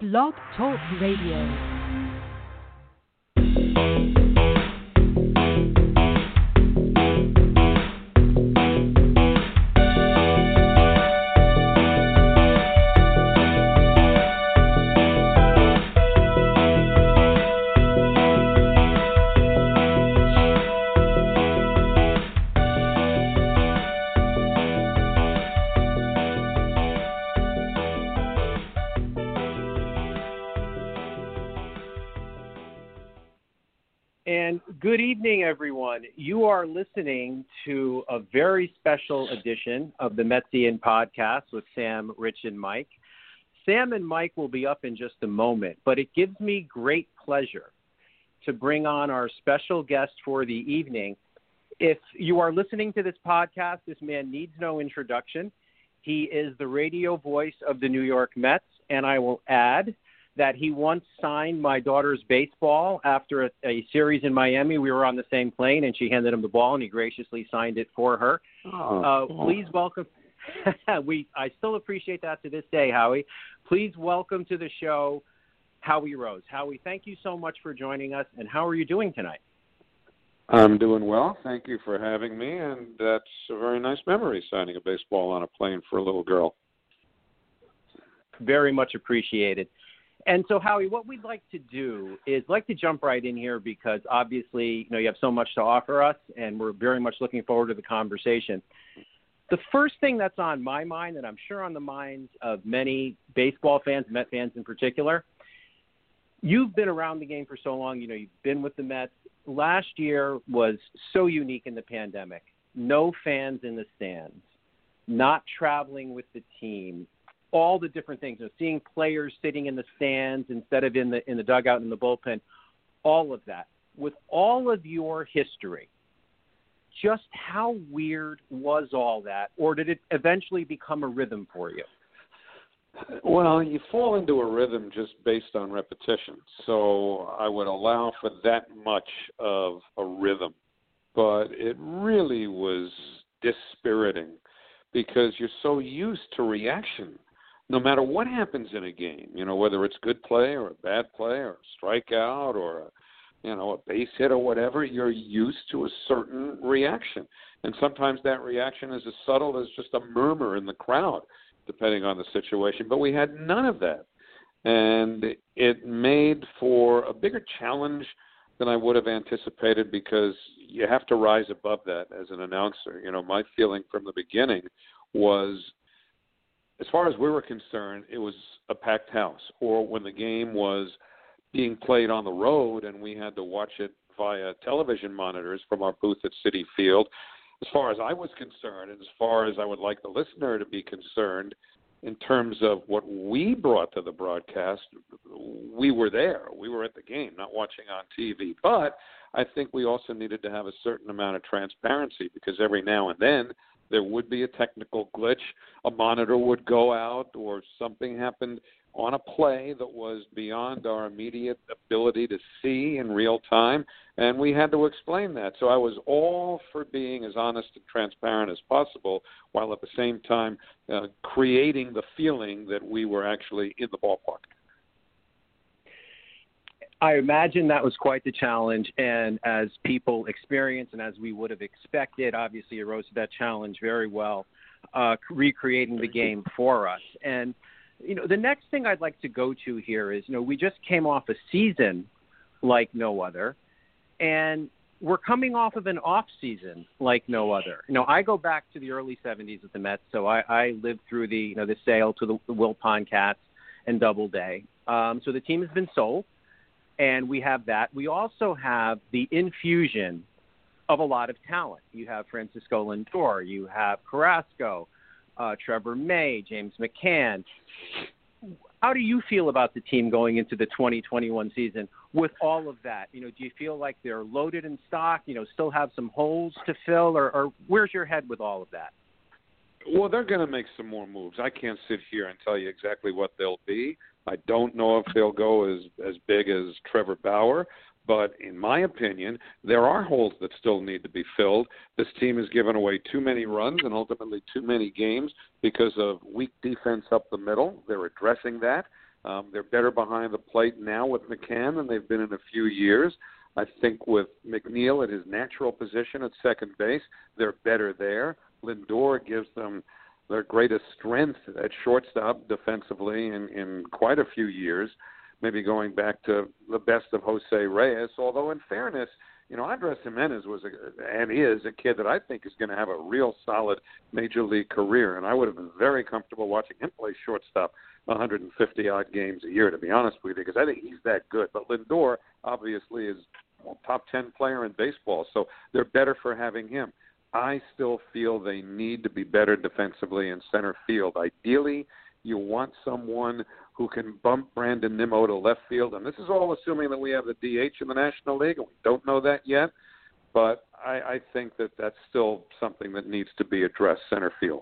Blog Talk Radio. And good evening, everyone. You are listening to a very special edition of the Metsian podcast with Sam, Rich, and Mike. Sam and Mike will be up in just a moment, but it gives me great pleasure to bring on our special guest for the evening. If you are listening to this podcast, this man needs no introduction. He is the radio voice of the New York Mets, and I will add that he once signed my daughter's baseball after a series in Miami. We were on the same plane, and she handed him the ball, and he graciously signed it for her. Please welcome. I still appreciate that to this day, Howie. Please welcome to the show, Howie Rose. Howie, thank you so much for joining us, and how are you doing tonight? I'm doing well. Thank you for having me, and that's a very nice memory, signing a baseball on a plane for a little girl. Very much appreciated. And so, Howie, what we'd like to do is like to jump right in here because obviously, you have so much to offer us, and we're very much looking forward to the conversation. The first thing that's on my mind, and I'm sure on the minds of many baseball fans, Met fans in particular, you've been around the game for so long. You've been with the Mets. Last year was so unique in the pandemic. No fans in the stands, not traveling with the team. All the different things, seeing players sitting in the stands instead of in the dugout and the bullpen, all of that. With all of your history, just how weird was all that, or did it eventually become a rhythm for you? Well, you fall into a rhythm just based on repetition, so I would allow for that much of a rhythm. But it really was dispiriting because you're so used to reaction. No matter what happens in a game, whether it's good play or a bad play or a strikeout or a base hit or whatever, you're used to a certain reaction. And sometimes that reaction is as subtle as just a murmur in the crowd, depending on the situation. But we had none of that. And it made for a bigger challenge than I would have anticipated because you have to rise above that as an announcer. My feeling from the beginning was, as far as we were concerned, it was a packed house. Or when the game was being played on the road and we had to watch it via television monitors from our booth at Citi Field, as far as I was concerned and as far as I would like the listener to be concerned, in terms of what we brought to the broadcast, we were there. We were at the game, not watching on TV. But I think we also needed to have a certain amount of transparency because every now and then there would be a technical glitch, a monitor would go out, or something happened on a play that was beyond our immediate ability to see in real time, and we had to explain that. So I was all for being as honest and transparent as possible, while at the same time creating the feeling that we were actually in the ballpark. I imagine that was quite the challenge, and as people experience and as we would have expected, obviously you rose to that challenge very well, recreating the game for us. And, the next thing I'd like to go to here is, we just came off a season like no other, and we're coming off of an off season like no other. I go back to the early 70s with the Mets, so I lived through the sale to the Wilpon Cats and Doubleday. So the team has been sold. And we have that. We also have the infusion of a lot of talent. You have Francisco Lindor. You have Carrasco, Trevor May, James McCann. How do you feel about the team going into the 2021 season with all of that? Do you feel like they're loaded in stock, still have some holes to fill, or where's your head with all of that? Well, they're going to make some more moves. I can't sit here and tell you exactly what they'll be. I don't know if they'll go as big as Trevor Bauer, but in my opinion, there are holes that still need to be filled. This team has given away too many runs and ultimately too many games because of weak defense up the middle. They're addressing that. They're better behind the plate now with McCann than they've been in a few years. I think with McNeil at his natural position at second base, they're better there. Lindor gives them their greatest strength at shortstop defensively in quite a few years, maybe going back to the best of Jose Reyes, although in fairness, Andres Jimenez was and is a kid that I think is going to have a real solid major league career, and I would have been very comfortable watching him play shortstop 150-odd games a year, to be honest with you, because I think he's that good. But Lindor obviously is top 10 player in baseball, so they're better for having him. I still feel they need to be better defensively in center field. Ideally, you want someone who can bump Brandon Nimmo to left field, and this is all assuming that we have the DH in the National League, and we don't know that yet, but I think that that's still something that needs to be addressed, center field.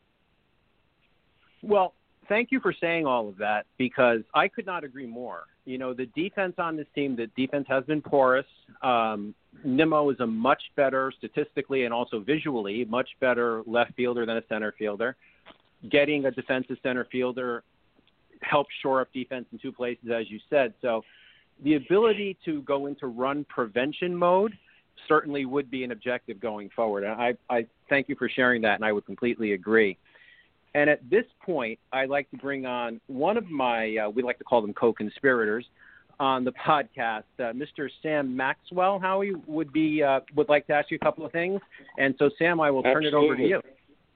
Well, thank you for saying all of that, because I could not agree more. The defense on this team, the defense has been porous. Nimmo is a much better, statistically and also visually, much better left fielder than a center fielder. Getting a defensive center fielder helps shore up defense in two places, as you said. So the ability to go into run prevention mode certainly would be an objective going forward. And I thank you for sharing that, and I would completely agree. And at this point, I'd like to bring on one of my, we like to call them co-conspirators on the podcast, Mr. Sam Maxwell. Howie would like to ask you a couple of things. And so, Sam, I will turn it over to you.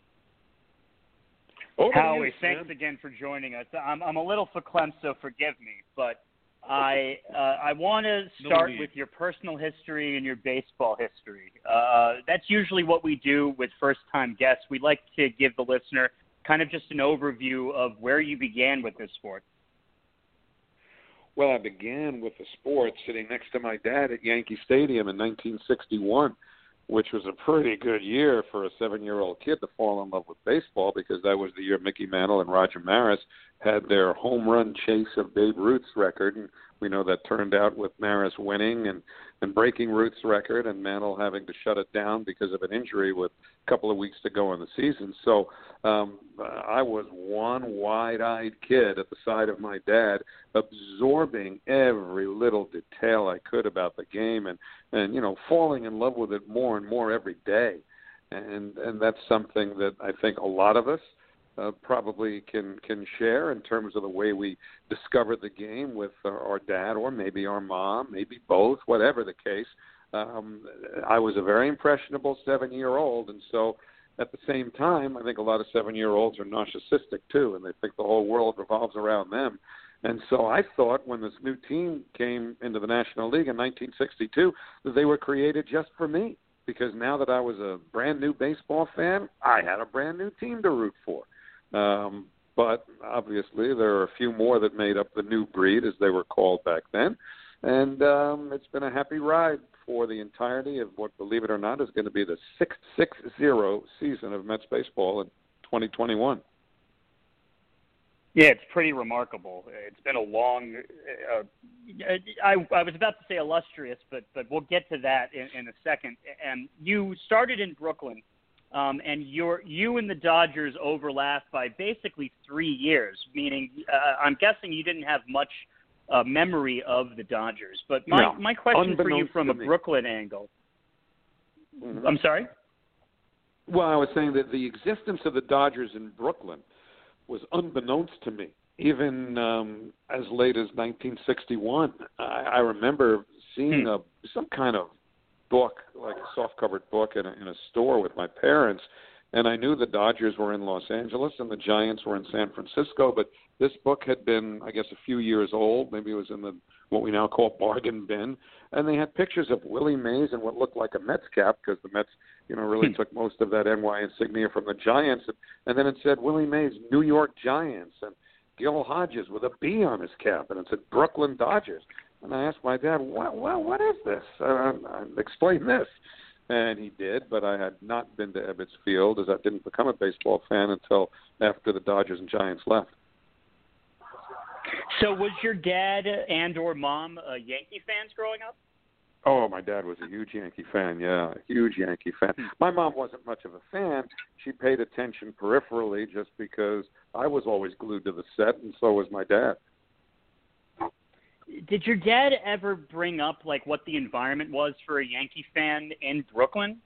Howie, thanks again for joining us. I'm a little verklempt, so forgive me, but I want to start with your personal history and your baseball history. That's usually what we do with first-time guests. We'd like to give the listener kind of just an overview of where you began with this sport. Well, I began with the sport sitting next to my dad at Yankee Stadium in 1961, which was a pretty good year for a 7-year-old kid to fall in love with baseball, because that was the year Mickey Mantle and Roger Maris had their home run chase of Babe Ruth's record. And we know that turned out with Maris winning and breaking Ruth's record, and Mantle having to shut it down because of an injury with a couple of weeks to go in the season. So I was one wide-eyed kid at the side of my dad, absorbing every little detail I could about the game and falling in love with it more and more every day. And that's something that I think a lot of us probably can share in terms of the way we discovered the game with our dad, or maybe our mom, maybe both, whatever the case. I was a very impressionable 7-year-old, and so at the same time, I think a lot of 7-year-olds are narcissistic too, and they think the whole world revolves around them. And so I thought when this new team came into the National League in 1962 that they were created just for me, because now that I was a brand new baseball fan, I had a brand new team to root for. But obviously there are a few more that made up the new breed, as they were called back then. And it's been a happy ride for the entirety of what, believe it or not, is going to be the 6-0 season of Mets baseball in 2021. Yeah, it's pretty remarkable. It's been a long, I was about to say illustrious, but we'll get to that in a second. And you started in Brooklyn, and you and the Dodgers overlapped by basically 3 years, meaning I'm guessing you didn't have much memory of the Dodgers. But my question for you from a Brooklyn angle. Mm-hmm. I'm sorry? Well, I was saying that the existence of the Dodgers in Brooklyn was unbeknownst to me, even as late as 1961. I remember seeing some kind of book, like a soft-covered book in a store with my parents, and I knew the Dodgers were in Los Angeles and the Giants were in San Francisco, but this book had been, I guess, a few years old. Maybe it was in what we now call bargain bin, and they had pictures of Willie Mays in what looked like a Mets cap, because the Mets, really took most of that NY insignia from the Giants, and then it said Willie Mays, New York Giants, and Gil Hodges with a B on his cap, and it said Brooklyn Dodgers. And I asked my dad, what is this? Explain this. And he did, but I had not been to Ebbets Field, as I didn't become a baseball fan until after the Dodgers and Giants left. So was your dad and or mom Yankee fans growing up? Oh, my dad was a huge Yankee fan, yeah, a huge Yankee fan. My mom wasn't much of a fan. She paid attention peripherally just because I was always glued to the set, and so was my dad. Did your dad ever bring up like what the environment was for a Yankee fan in Brooklyn?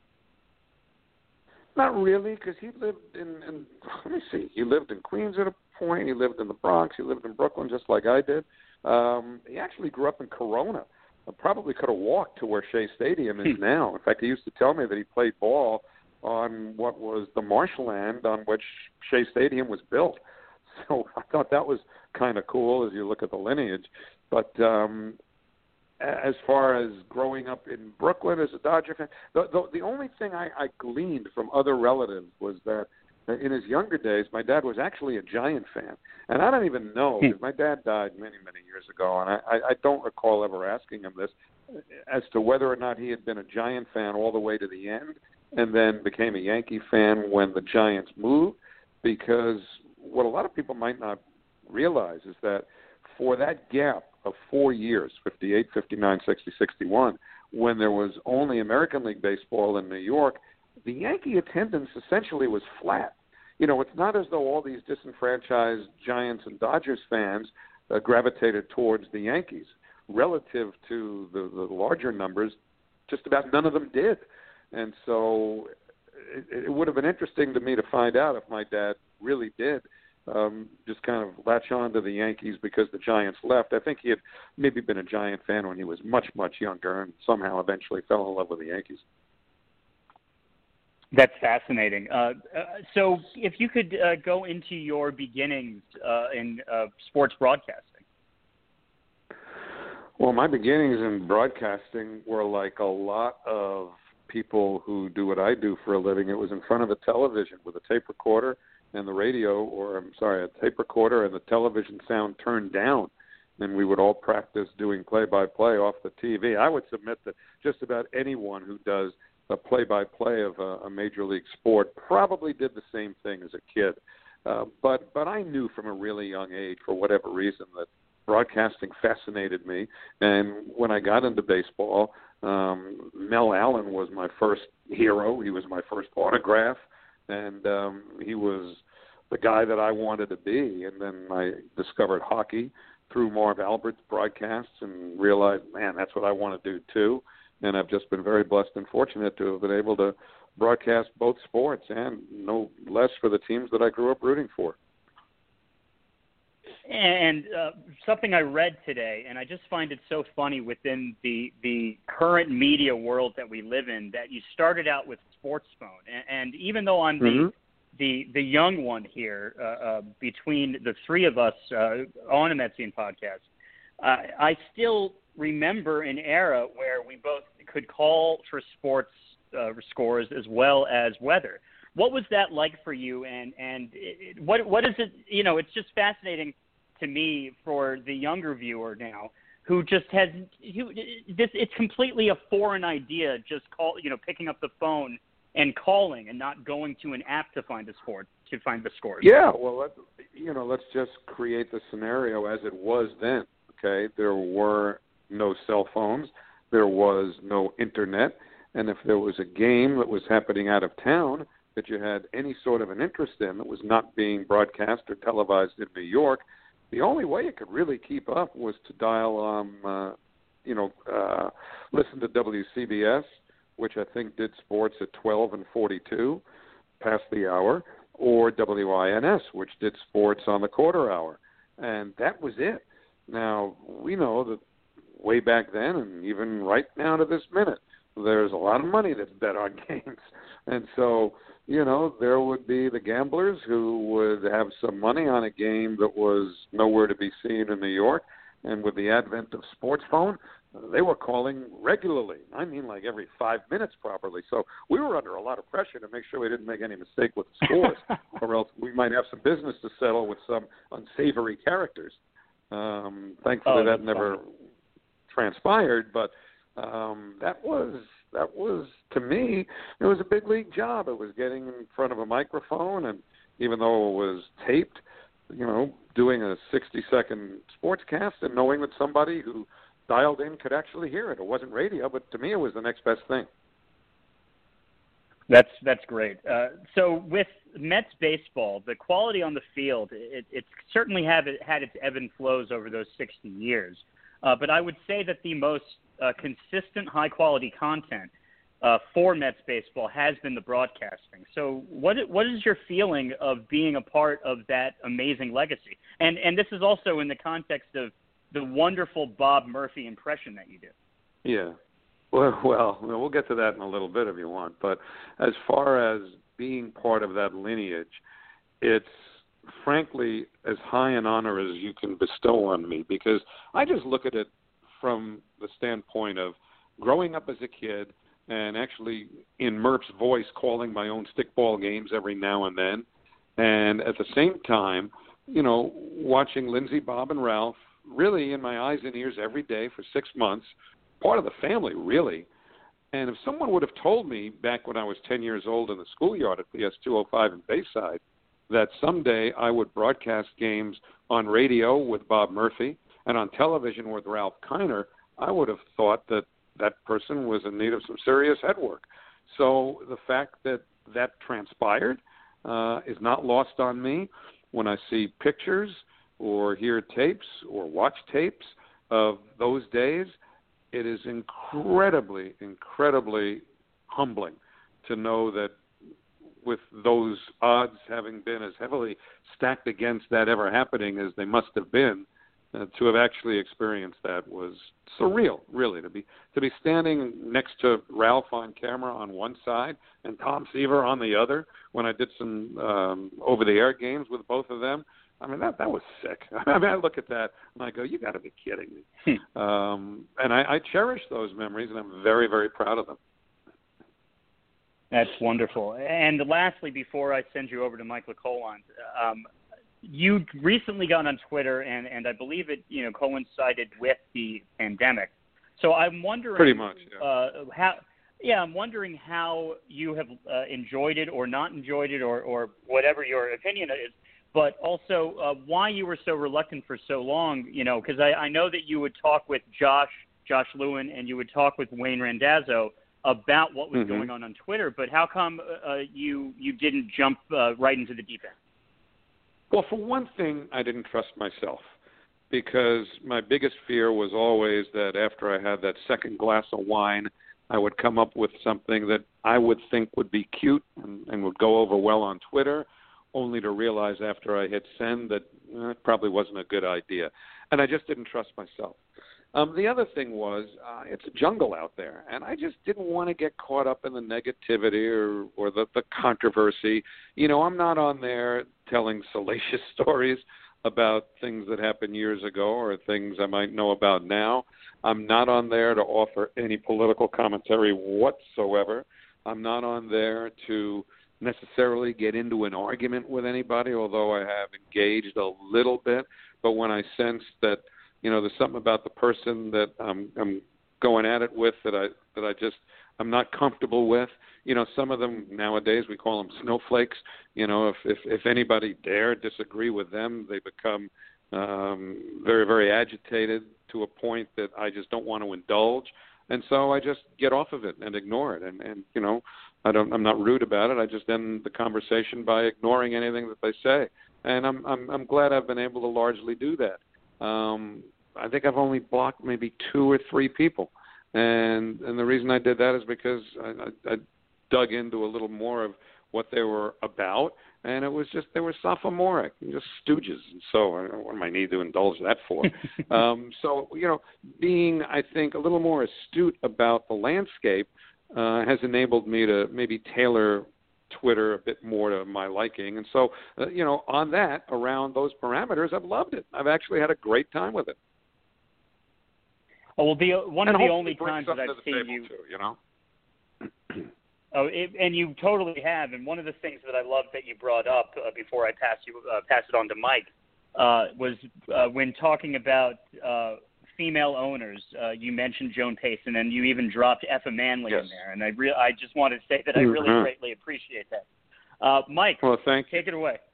Not really, because he lived in let me see, he lived in Queens at a point, he lived in the Bronx, he lived in Brooklyn just like I did. He actually grew up in Corona. I probably could have walked to where Shea Stadium is now. In fact, he used to tell me that he played ball on what was the marshland on which Shea Stadium was built. So I thought that was kind of cool as you look at the lineage. But as far as growing up in Brooklyn as a Dodger fan, the only thing I gleaned from other relatives was that in his younger days, my dad was actually a Giant fan. And I don't even know, because my dad died many, many years ago, and I don't recall ever asking him this, as to whether or not he had been a Giant fan all the way to the end and then became a Yankee fan when the Giants moved, because what a lot of people might not realize is that for that gap of 4 years, 58, 59, 60, 61, when there was only American League Baseball in New York, the Yankee attendance essentially was flat. You know, it's not as though all these disenfranchised Giants and Dodgers fans gravitated towards the Yankees. Relative to the larger numbers, just about none of them did. And so it would have been interesting to me to find out if my dad really did just kind of latch on to the Yankees because the Giants left. I think he had maybe been a Giant fan when he was much, much younger and somehow eventually fell in love with the Yankees. That's fascinating. So if you could go into your beginnings in sports broadcasting. Well, my beginnings in broadcasting were like a lot of people who do what I do for a living. It was in front of a television with a tape recorder and the radio, a tape recorder and the television sound turned down. And we would all practice doing play-by-play off the TV. I would submit that just about anyone who does a play-by-play of a major league sport probably did the same thing as a kid. But I knew from a really young age, for whatever reason, that broadcasting fascinated me. And when I got into baseball, Mel Allen was my first hero. He was my first autograph. And he was the guy that I wanted to be. And then I discovered hockey through Marv Albert's broadcasts and realized, man, that's what I want to do too. And I've just been very blessed and fortunate to have been able to broadcast both sports, and no less for the teams that I grew up rooting for. And something I read today, and I just find it so funny within the current media world that we live in, that you started out with Sports Phone. And even though I'm the young one here, between the three of us on a Metsian podcast, I still remember an era where we both could call for sports scores as well as weather. What was that like for you? And what is it? You know, it's just fascinating to me for the younger viewer now who just has it's completely a foreign idea. Just picking up the phone and calling and not going to an app to find the scores. Yeah, well, let's just create the scenario as it was then. Okay, there were no cell phones, there was no internet, and if there was a game that was happening out of town that you had any sort of an interest in that was not being broadcast or televised in New York, the only way you could really keep up was to dial listen to WCBS, which I think did sports at 12 and 42 past the hour, or WINS, which did sports on the quarter hour. And that was it. Now, we know that way back then, and even right now to this minute, there's a lot of money that's bet on games. And so, there would be the gamblers who would have some money on a game that was nowhere to be seen in New York. And with the advent of Sports Phone, they were calling regularly. I mean, like every 5 minutes probably. So we were under a lot of pressure to make sure we didn't make any mistake with the scores, or else we might have some business to settle with some unsavory characters. Thankfully, that never transpired, but that was to me, it was a big league job. It was getting in front of a microphone, and even though it was taped, doing a 60-second sportscast and knowing that somebody who dialed in could actually hear it. It wasn't radio, but to me it was the next best thing. That's great. So with Mets baseball, the quality on the field, it's certainly had its ebb and flows over those 60 years. but I would say that the most consistent, high-quality content for Mets baseball has been the broadcasting. So what is your feeling of being a part of that amazing legacy? And this is also in the context of the wonderful Bob Murphy impression that you do. Yeah. Well, we'll get to that in a little bit if you want. But as far as being part of that lineage, it's frankly as high an honor as you can bestow on me, because I just look at it from the standpoint of growing up as a kid and actually in Murph's voice calling my own stickball games every now and then. And at the same time, watching Lindsey, Bob, and Ralph really in my eyes and ears every day for 6 months, part of the family, really. And if someone would have told me back when I was 10 years old in the schoolyard at PS 205 in Bayside that someday I would broadcast games on radio with Bob Murphy and on television with Ralph Kiner, I would have thought that that person was in need of some serious head work. So the fact that that transpired is not lost on me. When I see pictures or hear tapes or watch tapes of those days, it is incredibly, incredibly humbling to know that with those odds having been as heavily stacked against that ever happening as they must have been, to have actually experienced that was surreal, really. To be standing next to Ralph on camera on one side and Tom Seaver on the other when I did some over-the-air games with both of them, I mean, that was sick. I mean, I look at that and I go, you got to be kidding me. And I cherish those memories, and I'm very, very proud of them. That's wonderful. And lastly, before I send you over to Mike LeColant, you recently got on Twitter, and I believe it coincided with the pandemic. So I'm wondering, pretty much, yeah. I'm wondering how you have enjoyed it or not enjoyed it, or whatever your opinion is. But also why you were so reluctant for so long, because I know that you would talk with Josh Lewin, and you would talk with Wayne Randazzo about what was going on Twitter. But how come you didn't jump right into the deep end? Well, for one thing, I didn't trust myself, because my biggest fear was always that after I had that second glass of wine, I would come up with something that I would think would be cute and would go over well on Twitter, only to realize after I hit send that it probably wasn't a good idea. And I just didn't trust myself. The other thing was it's a jungle out there, and I just didn't want to get caught up in the negativity or the controversy. I'm not on there telling salacious stories about things that happened years ago or things I might know about now. I'm not on there to offer any political commentary whatsoever. I'm not on there to necessarily get into an argument with anybody, although I have engaged a little bit. But when I sense that there's something about the person that I'm going at it with that I'm not comfortable with. Some of them nowadays we call them snowflakes. If anybody dare disagree with them, they become very, very agitated to a point that I just don't want to indulge. And so I just get off of it and ignore it. And I'm not rude about it. I just end the conversation by ignoring anything that they say. And I'm glad I've been able to largely do that. I think I've only blocked maybe 2 or 3 people. And the reason I did that is because I dug into a little more of what they were about, and it was just they were sophomoric, just stooges. And so what am I need to indulge that for? So, being, I think, a little more astute about the landscape has enabled me to maybe tailor Twitter a bit more to my liking. And so, on that, around those parameters, I've loved it. I've actually had a great time with it. Well, one of the only times that I've seen you, too, and you totally have. And one of the things that I love that you brought up before I pass it on to Mike was when talking about female owners. You mentioned Joan Payson, and you even dropped Effa Manley in there. And I just wanted to say that I really greatly appreciate that. Mike, take it away.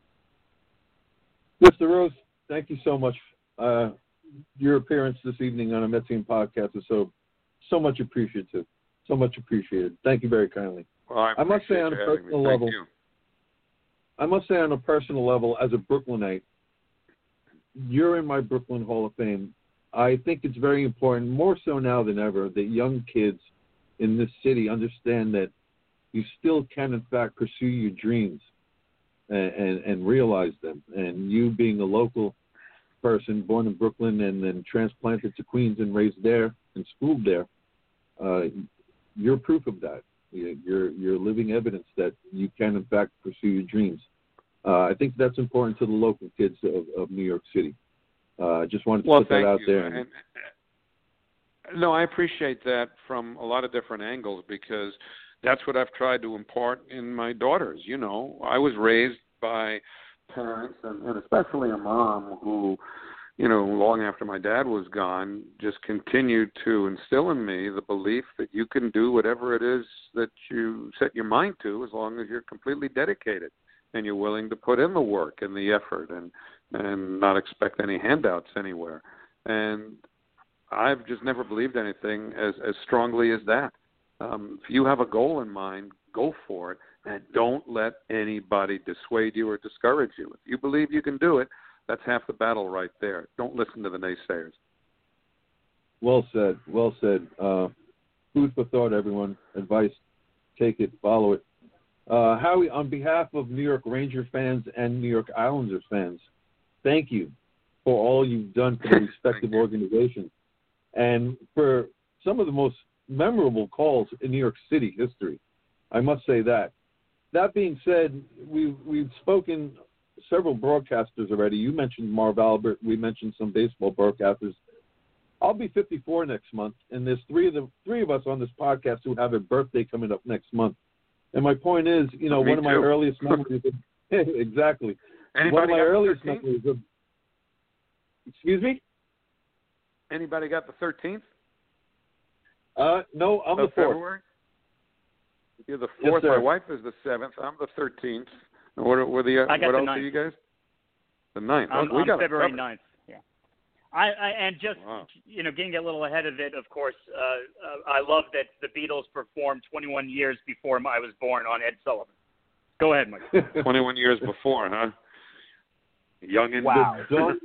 Mr. Rose, thank you so much. Your appearance this evening on a Metsian podcast is so much appreciated. So much appreciated. Thank you very kindly. Well, I must say on a personal level, as a Brooklynite, you're in my Brooklyn Hall of Fame. I think it's very important, more so now than ever, that young kids in this city understand that you still can, in fact, pursue your dreams and realize them. And you being a local person, born in Brooklyn and then transplanted to Queens and raised there and schooled there, you're proof of that. You're living evidence that you can, in fact, pursue your dreams. I think that's important to the local kids of New York City. I just wanted to put that out there. And, no, I appreciate that from a lot of different angles, because that's what I've tried to impart in my daughters. You know, I was raised by parents and especially a mom who, you know, long after my dad was gone, just continued to instill in me the belief that you can do whatever it is that you set your mind to, as long as you're completely dedicated and you're willing to put in the work and the effort and not expect any handouts anywhere. And I've just never believed anything as strongly as that. If you have a goal in mind, go for it, and don't let anybody dissuade you or discourage you. If you believe you can do it, that's half the battle right there. Don't listen to the naysayers. Well said. Well said. Food for thought, everyone. Advice, take it, follow it. Howie, on behalf of New York Ranger fans and New York Islanders fans, thank you for all you've done for the respective organizations and for some of the most memorable calls in New York City history. I must say that. That being said, we've spoken several broadcasters already. You mentioned Marv Albert. We mentioned some baseball broadcasters. I'll be 54 next month, and there's three of us on this podcast who have a birthday coming up next month. And my point is, you know, one of my earliest memories of, exactly. Anybody one of my got earliest the 13th? memories of, excuse me? Anybody got the 13th? No, I'm the 4th. February? You're the 4th. Yes, sir. My wife is the 7th. I'm the 13th. What else are you guys? The 9th. I'm February 9th. Yeah. And just, wow. You know, getting a little ahead of it, of course, I love that the Beatles performed 21 years before I was born on Ed Sullivan. Go ahead, Mike. 21 years before, huh? Young and wow.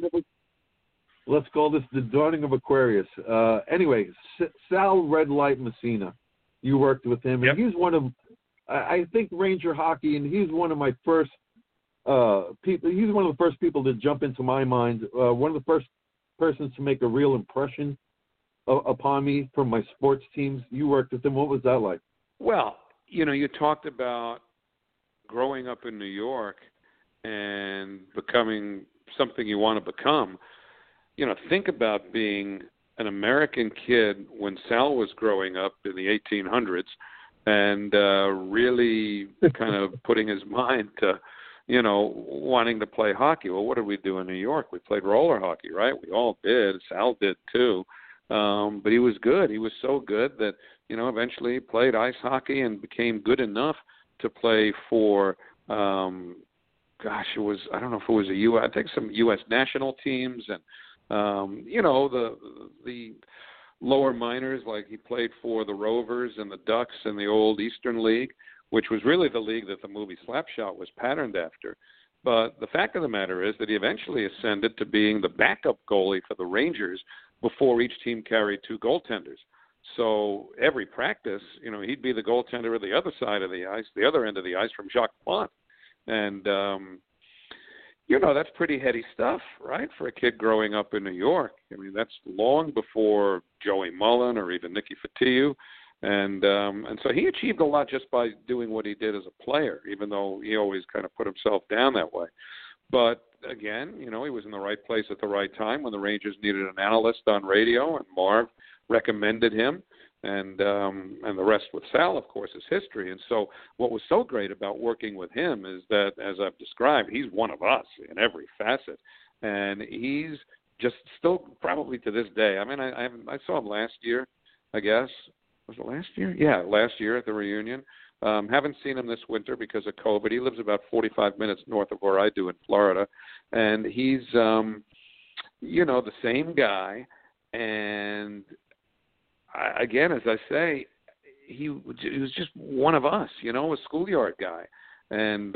Let's call this the dawning of Aquarius. Anyway, Sal Red Light Messina, you worked with him, and he's one of, I think, Ranger hockey, and he's one of my first people. He's one of the first people to jump into my mind. One of the first persons to make a real impression upon me from my sports teams. You worked with him. What was that like? Well, you know, you talked about growing up in New York and becoming something you want to become. You know, think about being an American kid when Sal was growing up in the 1800s and really kind of putting his mind to, you know, wanting to play hockey. Well, what did we do in New York? We played roller hockey, right? We all did. Sal did too. But he was good. He was so good that, you know, eventually he played ice hockey and became good enough to play for, I don't know if it was I think some U.S. national teams and, you know, the lower minors, like he played for the Rovers and the Ducks in the old Eastern League, which was really the league that the movie Slapshot was patterned after. But the fact of the matter is that he eventually ascended to being the backup goalie for the Rangers before each team carried two goaltenders. So every practice, you know, he'd be the goaltender at the other side of the ice, the other end of the ice from Jacques Plante. And, you know, that's pretty heady stuff, right, for a kid growing up in New York. I mean, that's long before Joey Mullen or even Nicky Fotiu. And so he achieved a lot just by doing what he did as a player, even though he always kind of put himself down that way. But, again, you know, he was in the right place at the right time when the Rangers needed an analyst on radio, and Marv recommended him. And the rest with Sal, of course, is history. And so what was so great about working with him is that, as I've described, he's one of us in every facet. And he's just still, probably to this day, I mean, I saw him last year, I guess. Was it last year? Yeah, last year at the reunion. Haven't seen him this winter because of COVID. He lives about 45 minutes north of where I do in Florida. And he's, you know, the same guy. And again, as I say, he was just one of us, you know, a schoolyard guy. And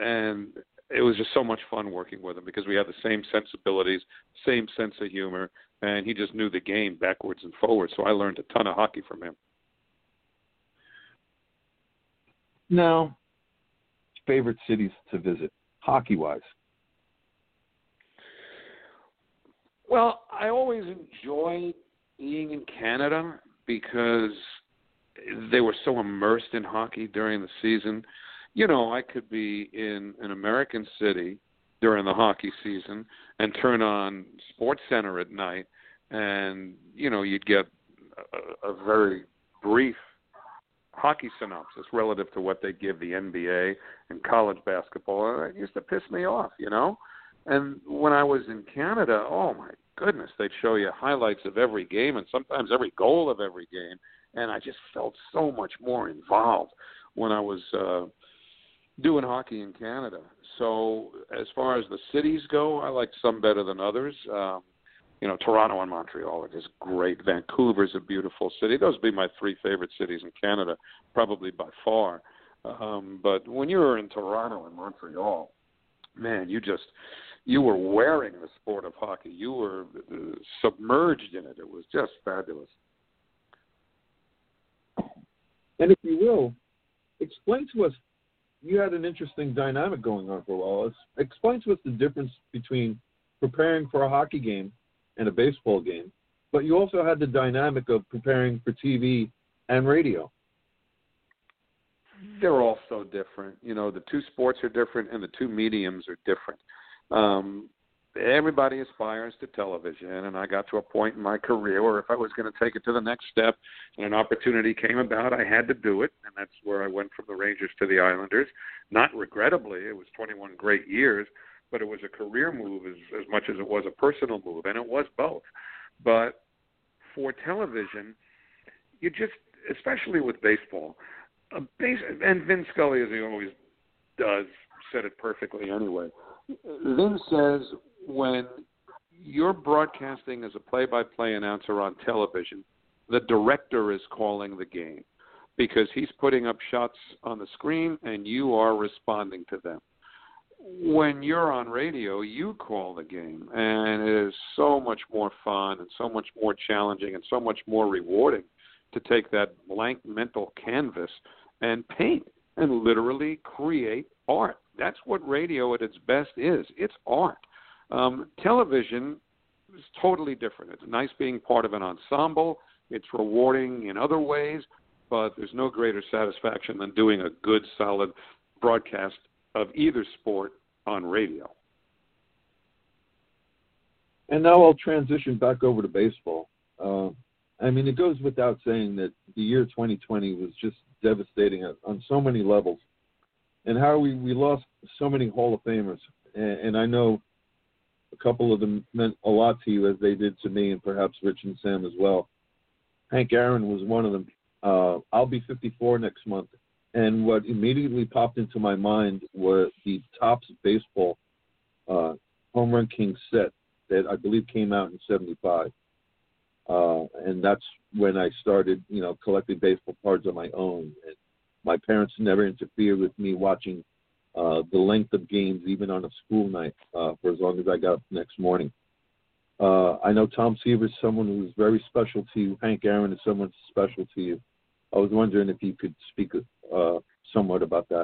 it was just so much fun working with him because we had the same sensibilities, same sense of humor, and he just knew the game backwards and forwards. So I learned a ton of hockey from him. Now, favorite cities to visit, hockey-wise? Well, I always enjoyed being in Canada because they were so immersed in hockey during the season. You know, I could be in an American city during the hockey season and turn on SportsCenter at night, and, you know, you'd get a very brief hockey synopsis relative to what they give the NBA and college basketball. It used to piss me off, you know. And when I was in Canada, oh my goodness, they'd show you highlights of every game and sometimes every goal of every game. And I just felt so much more involved when I was doing hockey in Canada. So as far as the cities go, I like some better than others. You know, Toronto and Montreal are just great. Vancouver's a beautiful city. Those would be my three favorite cities in Canada, probably by far. But when you were in Toronto and Montreal, man, you were wearing the sport of hockey. You were submerged in it. It was just fabulous. And if you will, explain to us, you had an interesting dynamic going on for a while. Explain to us the difference between preparing for a hockey game and a baseball game, but you also had the dynamic of preparing for TV and radio. They're all so different. You know, the two sports are different and the two mediums are different. Everybody aspires to television, and I got to a point in my career where if I was going to take it to the next step and an opportunity came about, I had to do it, and that's where I went from the Rangers to the Islanders. Not regrettably, it was 21 great years, but it was a career move as much as it was a personal move, and it was both. But for television, you just, especially with baseball, and Vin Scully, as he always does, said it perfectly anyway. Vin says when you're broadcasting as a play-by-play announcer on television, the director is calling the game because he's putting up shots on the screen and you are responding to them. When you're on radio, you call the game, and it is so much more fun and so much more challenging and so much more rewarding to take that blank mental canvas and paint and literally create art. That's what radio at its best is. It's art. Television is totally different. It's nice being part of an ensemble. It's rewarding in other ways, but there's no greater satisfaction than doing a good, solid broadcast of either sport on radio. And now I'll transition back over to baseball. I mean, it goes without saying that the year 2020 was just devastating on so many levels. And how we lost so many Hall of Famers. And I know a couple of them meant a lot to you, as they did to me, and perhaps Rich and Sam as well. Hank Aaron was one of them. I'll be 54 next month. And what immediately popped into my mind were the Topps Baseball Home Run King set that I believe came out in 75. And that's when I started, collecting baseball cards on my own. And my parents never interfered with me watching the length of games, even on a school night, for as long as I got up the next morning. I know Tom Seaver is someone who's very special to you. Hank Aaron is someone special to you. I was wondering if you could speak somewhat about that.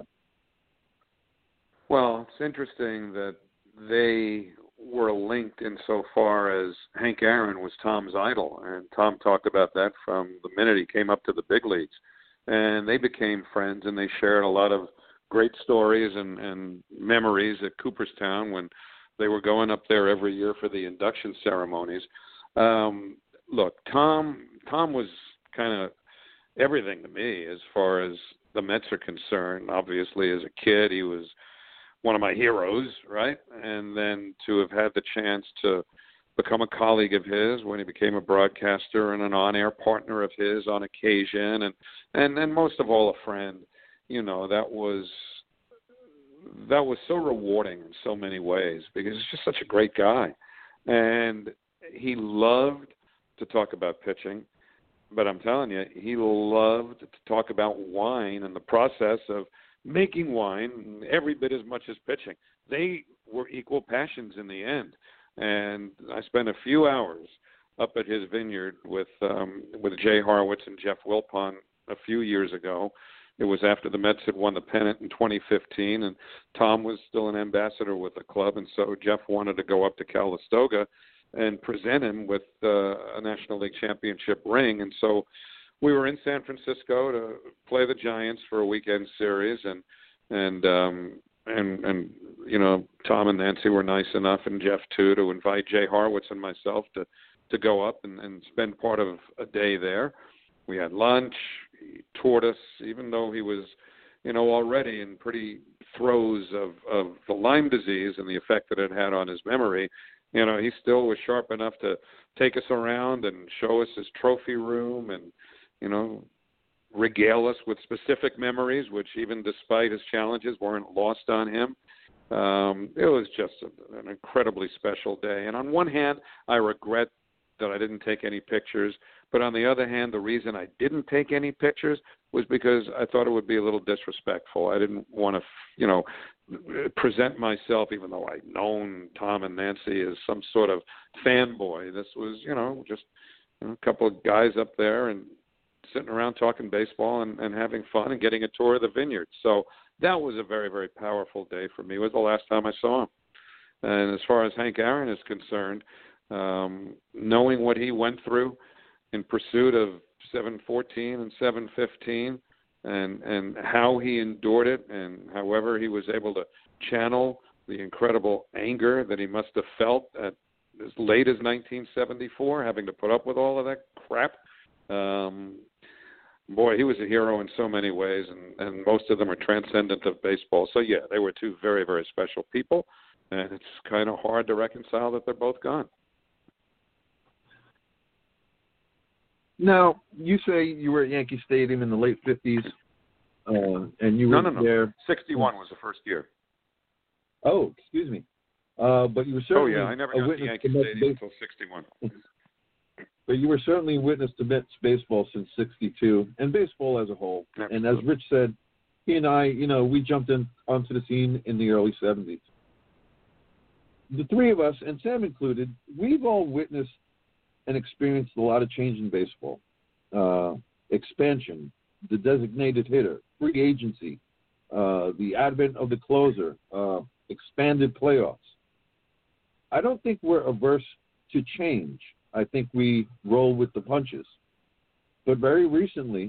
Well, it's interesting that they were linked insofar as Hank Aaron was Tom's idol, and Tom talked about that from the minute he came up to the big leagues. And they became friends, and they shared a lot of great stories and memories at Cooperstown when they were going up there every year for the induction ceremonies. Look, Tom was kind of everything to me as far as the Mets are concerned. Obviously, as a kid, he was one of my heroes, right? And then to have had the chance to become a colleague of his when he became a broadcaster and an on-air partner of his on occasion, and most of all, a friend, that was so rewarding in so many ways because he's just such a great guy. And he loved to talk about pitching, but I'm telling you, he loved to talk about wine and the process of making wine every bit as much as pitching. They were equal passions in the end. And I spent a few hours up at his vineyard with Jay Horwitz and Jeff Wilpon a few years ago. It was after the Mets had won the pennant in 2015, and Tom was still an ambassador with the club, and so Jeff wanted to go up to Calistoga and present him with a National League championship ring. And so we were in San Francisco to play the Giants for a weekend series, and you know, Tom and Nancy were nice enough, and Jeff too, to invite Jay Horwitz and myself to go up and spend part of a day there. We had lunch. He toured us, even though he was, you know, already in pretty throes of the Lyme disease and the effect that it had on his memory. You know, he still was sharp enough to take us around and show us his trophy room and, you know, regale us with specific memories, which even despite his challenges weren't lost on him. It was just an incredibly special day. And on one hand, I regret that I didn't take any pictures. But on the other hand, the reason I didn't take any pictures was because I thought it would be a little disrespectful. I didn't want to, you know, present myself, even though I'd known Tom and Nancy, as some sort of fanboy. This was, you know, just a couple of guys up there and sitting around talking baseball and having fun and getting a tour of the vineyard. So that was a very, very powerful day for me. It was the last time I saw him. And as far as Hank Aaron is concerned, knowing what he went through in pursuit of 714 and 715 and how he endured it, and however he was able to channel the incredible anger that he must have felt at as late as 1974, having to put up with all of that crap. Boy, he was a hero in so many ways, and most of them are transcendent of baseball. So, yeah, they were two very, very special people, and it's kind of hard to reconcile that they're both gone. Now, you say you were at Yankee Stadium in the late 50s, and you were there. 61 was the first year. Oh, excuse me. But you were certainly I never got to Yankee Stadium until 61. But you were certainly witness to Mets baseball since 62, and baseball as a whole. Absolutely. And as Rich said, he and I, you know, we jumped onto the scene in the early 70s. The three of us, and Sam included, we've all witnessed and experienced a lot of change in baseball. Expansion, the designated hitter, free agency, the advent of the closer, expanded playoffs. I don't think we're averse to change. I think we roll with the punches. But very recently,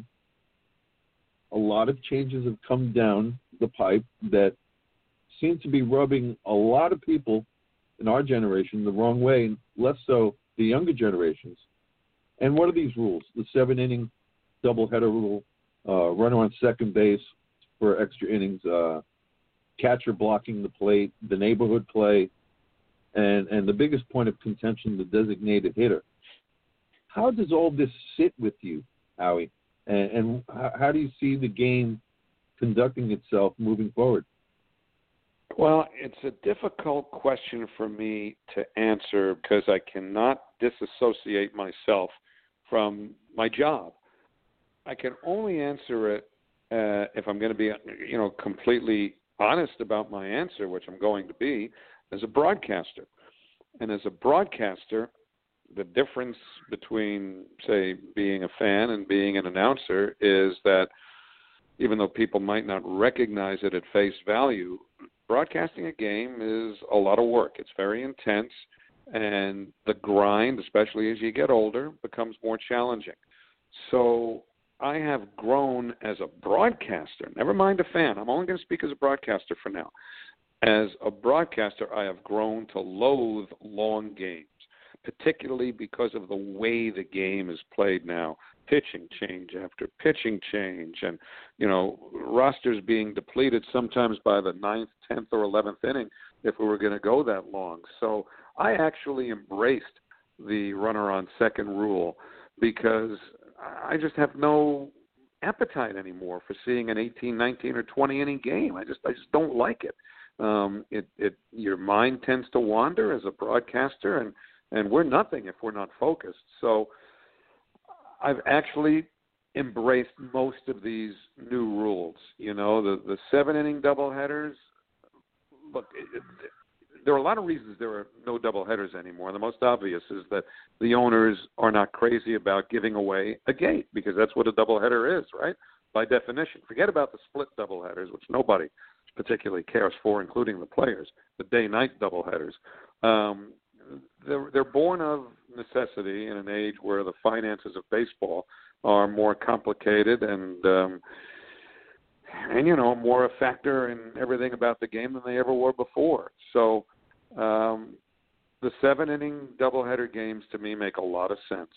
a lot of changes have come down the pipe that seem to be rubbing a lot of people in our generation the wrong way, less so the younger generations. And what are these rules? The 7-inning doubleheader rule, runner on second base for extra innings, catcher blocking the plate, the neighborhood play, and the biggest point of contention, the designated hitter. How does all this sit with you, Howie? And how do you see the game conducting itself moving forward? Well, it's a difficult question for me to answer because I cannot disassociate myself from my job. I can only answer it if I'm going to be, you know, completely honest about my answer, which I'm going to be, as a broadcaster. And as a broadcaster, the difference between, say, being a fan and being an announcer is that even though people might not recognize it at face value, broadcasting a game is a lot of work. It's very intense, and the grind, especially as you get older, becomes more challenging. So I have grown as a broadcaster, never mind a fan. I'm only going to speak as a broadcaster for now. As a broadcaster, I have grown to loathe long games, particularly because of the way the game is played now. Pitching change after pitching change, and, you know, rosters being depleted sometimes by the 9th, 10th, or 11th inning if we were going to go that long. So I actually embraced the runner on second rule because I just have no appetite anymore for seeing an 18, 19, or 20 inning game. I just don't like it. Your mind tends to wander as a broadcaster, and we're nothing if we're not focused. So I've actually embraced most of these new rules. You know, the 7-inning doubleheaders, look, there are a lot of reasons there are no doubleheaders anymore. The most obvious is that the owners are not crazy about giving away a gate, because that's what a doubleheader is, right? By definition. Forget about the split doubleheaders, which nobody particularly cares for, including the players. The day-night doubleheaders. They're born of necessity in an age where the finances of baseball are more complicated and more a factor in everything about the game than they ever were before. So the 7-inning doubleheader games to me make a lot of sense.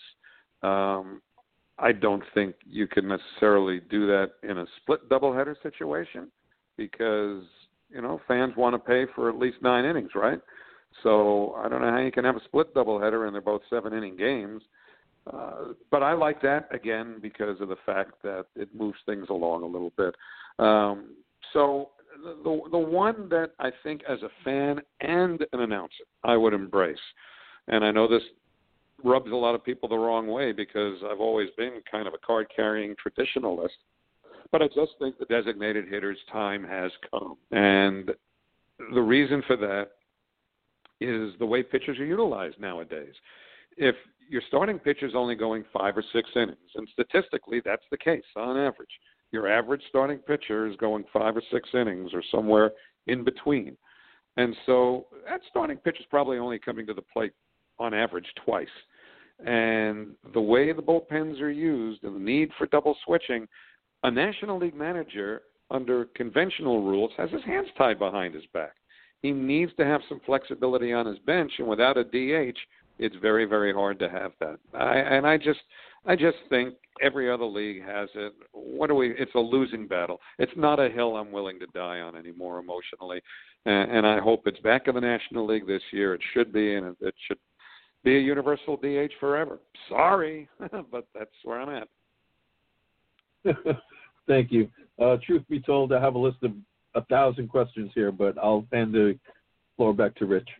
I don't think you can necessarily do that in a split doubleheader situation because, fans want to pay for at least 9 innings, right? So I don't know how you can have a split doubleheader and they're both 7-inning games. But I like that, again, because of the fact that it moves things along a little bit. So the one that I think as a fan and an announcer I would embrace, and I know this rubs a lot of people the wrong way because I've always been kind of a card-carrying traditionalist, but I just think the designated hitter's time has come. And the reason for that is the way pitchers are utilized nowadays. If your starting pitcher's only going 5 or 6 innings, and statistically that's the case on average. Your average starting pitcher is going 5 or 6 innings or somewhere in between. And so that starting pitcher's probably only coming to the plate on average twice. And the way the bullpens are used and the need for double switching, a National League manager under conventional rules has his hands tied behind his back. He needs to have some flexibility on his bench, and without a DH, it's very, very hard to have that. I just think every other league has it. It's a losing battle. It's not a hill I'm willing to die on anymore emotionally. And I hope it's back in the National League this year. It should be, and it should be a universal DH forever. Sorry, but that's where I'm at. Thank you. Truth be told, I have a list of 1,000 questions here, but I'll hand the floor back to Rich.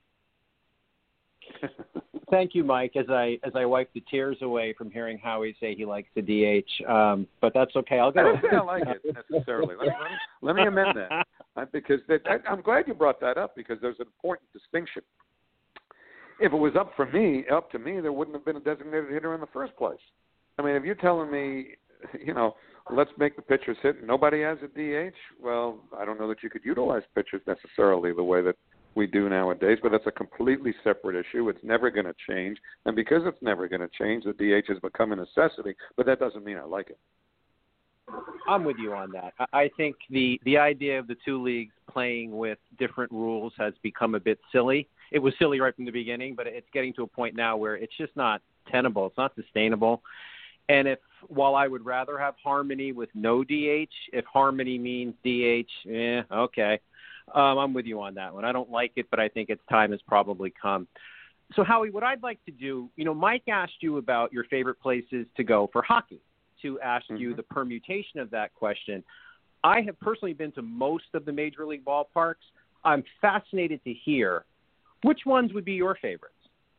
Thank you, Mike. As I wipe the tears away from hearing Howie say he likes the DH, but that's okay. I'll go. I don't say I like it necessarily. Let me amend that because I'm glad you brought that up because there's an important distinction. If it was up to me, there wouldn't have been a designated hitter in the first place. I mean, if you're telling me, let's make the pitchers hit and nobody has a DH, well, I don't know that you could utilize pitchers necessarily the way that we do nowadays, but that's a completely separate issue. It's never going to change. And because it's never going to change, the DH has become a necessity, but that doesn't mean I like it. I'm with you on that. I think the idea of the two leagues playing with different rules has become a bit silly. It was silly right from the beginning, but it's getting to a point now where it's just not tenable. It's not sustainable. And while I would rather have harmony with no DH, if harmony means DH, okay. I'm with you on that one. I don't like it, but I think its time has probably come. So, Howie, what I'd like to do, Mike asked you about your favorite places to go for hockey, to ask you the permutation of that question. I have personally been to most of the major league ballparks. I'm fascinated to hear which ones would be your favorites.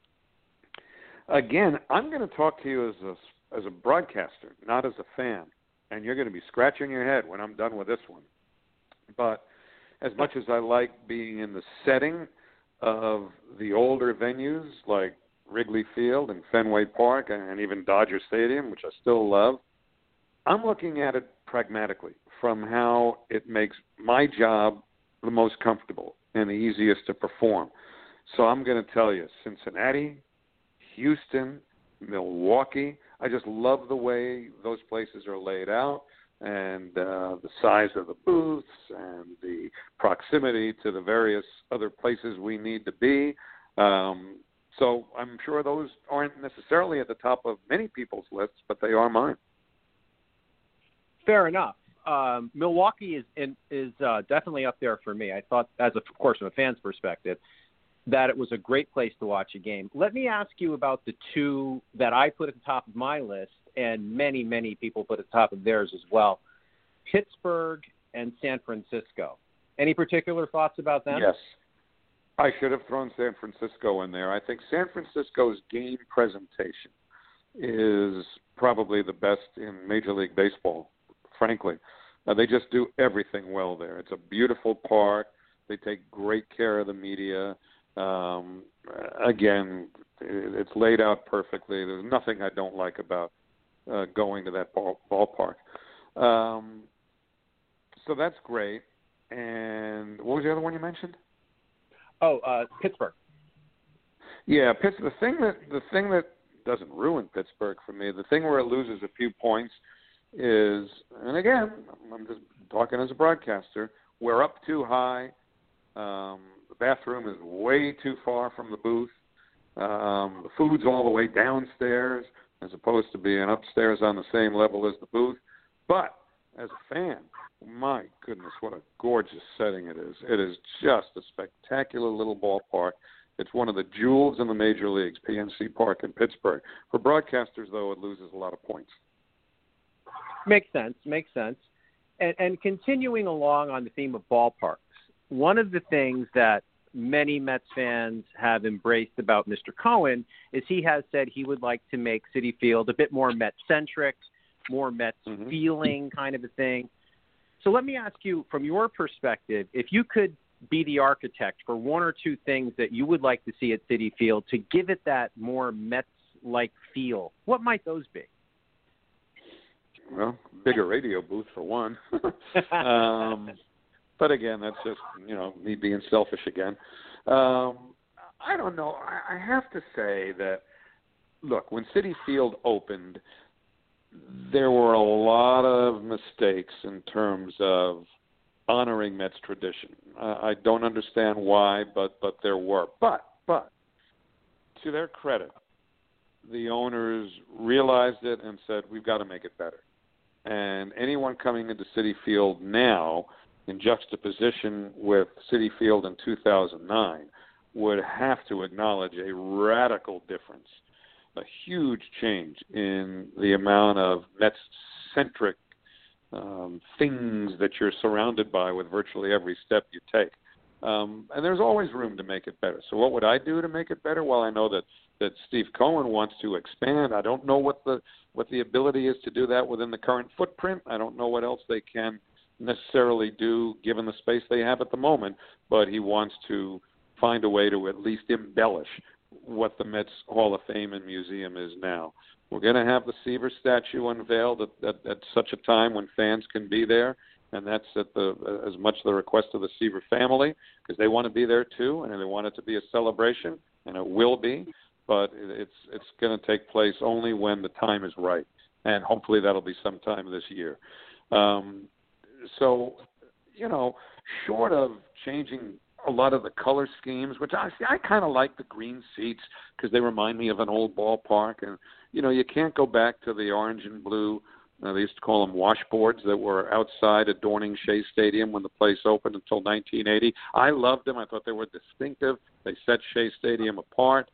Again, I'm going to talk to you as a broadcaster, not as a fan, and you're going to be scratching your head when I'm done with this one. But as much as I like being in the setting of the older venues like Wrigley Field and Fenway Park and even Dodger Stadium, which I still love, I'm looking at it pragmatically from how it makes my job the most comfortable and the easiest to perform. So I'm going to tell you, Cincinnati, Houston, Milwaukee, I just love the way those places are laid out and the size of the booths and the proximity to the various other places we need to be. So I'm sure those aren't necessarily at the top of many people's lists, but they are mine. Fair enough. Milwaukee is definitely up there for me. I thought, of course, from a fan's perspective, that it was a great place to watch a game. Let me ask you about the two that I put at the top of my list, and many, many people put at the top of theirs as well, Pittsburgh and San Francisco. Any particular thoughts about them? Yes. I should have thrown San Francisco in there. I think San Francisco's game presentation is probably the best in Major League Baseball, frankly. They just do everything well there. It's a beautiful park. They take great care of the media. Again, it's laid out perfectly. There's nothing I don't like about going to that ballpark. So that's great. And what was the other one you mentioned? Pittsburgh. Yeah, the thing that doesn't ruin Pittsburgh for me, the thing where it loses a few points is, and again, I'm just talking as a broadcaster, we're up too high. The bathroom is way too far from the booth. The food's all the way downstairs as opposed to being upstairs on the same level as the booth. But as a fan, my goodness, what a gorgeous setting it is. It is just a spectacular little ballpark. It's one of the jewels in the major leagues, PNC Park in Pittsburgh. For broadcasters, though, it loses a lot of points. Makes sense. And continuing along on the theme of ballparks, one of the things that many Mets fans have embraced about Mr. Cohen is he has said he would like to make Citi Field a bit more Met-centric, more Mets feeling kind of a thing. So let me ask you, from your perspective, if you could be the architect for one or two things that you would like to see at Citi Field to give it that more Mets-like feel, what might those be? Well, bigger radio booth for one. But again, that's just, me being selfish again. I don't know. I have to say that, look, when Citi Field opened, there were a lot of mistakes in terms of honoring Mets tradition. I don't understand why, but there were. But to their credit, the owners realized it and said, we've got to make it better. And anyone coming into Citi Field now, in juxtaposition with Citi Field in 2009, would have to acknowledge a radical difference, a huge change in the amount of Mets-centric things that you're surrounded by with virtually every step you take. And there's always room to make it better. So what would I do to make it better? Well, I know that Steve Cohen wants to expand. I don't know what the ability is to do that within the current footprint. I don't know what else they can necessarily do given the space they have at the moment, but he wants to find a way to at least embellish what the Mets Hall of Fame and Museum is now. We're going to have the Seaver statue unveiled at such a time when fans can be there, and that's as much the request of the Seaver family, because they want to be there too, and they want it to be a celebration, and it will be, but it's going to take place only when the time is right, and hopefully that'll be sometime this year. So, short of changing a lot of the color schemes, which I kind of like the green seats because they remind me of an old ballpark. And, you can't go back to the orange and blue. They used to call them washboards that were outside adorning Shea Stadium when the place opened until 1980. I loved them. I thought they were distinctive. They set Shea Stadium apart.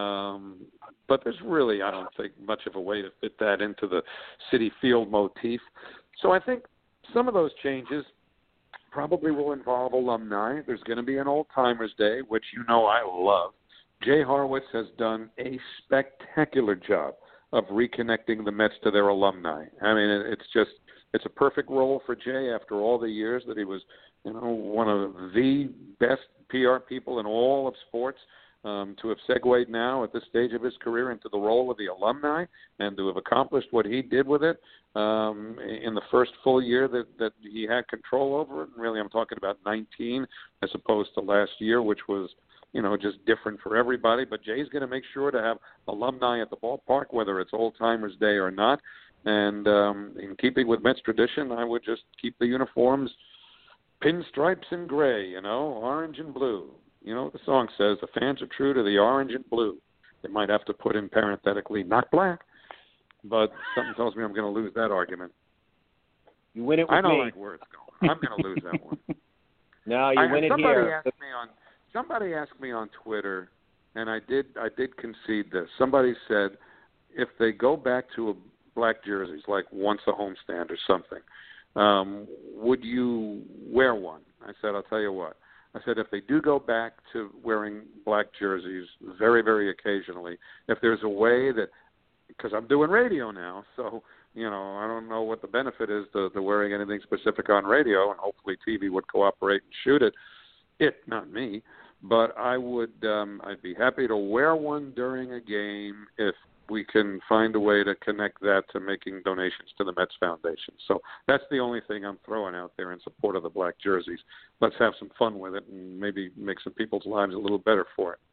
But there's really, I don't think, much of a way to fit that into the Citi Field motif. So I think some of those changes probably will involve alumni. There's going to be an Old Timers Day, which I love. Jay Horwitz has done a spectacular job of reconnecting the Mets to their alumni. I mean, it's a perfect role for Jay after all the years that he was, one of the best PR people in all of sports. To have segued now at this stage of his career into the role of the alumni and to have accomplished what he did with it in the first full year that he had control over it. And really, I'm talking about 19 as opposed to last year, which was, just different for everybody. But Jay's going to make sure to have alumni at the ballpark, whether it's Old Timers Day or not. And in keeping with Mets tradition, I would just keep the uniforms pinstripes and gray, orange and blue. What the song says, the fans are true to the orange and blue. They might have to put in parenthetically, not black, but something tells me I'm going to lose that argument. You win it with me. I don't like where it's going. I'm going to lose that one. No, you win it here. Somebody asked me on Twitter, and I did concede this. Somebody said if they go back to black jerseys, like once a homestand or something, would you wear one? I said, I'll tell you what. I said, if they do go back to wearing black jerseys very, very occasionally, if there's a way that, because I'm doing radio now, so, I don't know what the benefit is to wearing anything specific on radio, and hopefully TV would cooperate and shoot it. not me. But I'd be happy to wear one during a game if we can find a way to connect that to making donations to the Mets Foundation. So that's the only thing I'm throwing out there in support of the black jerseys. Let's have some fun with it and maybe make some people's lives a little better for it.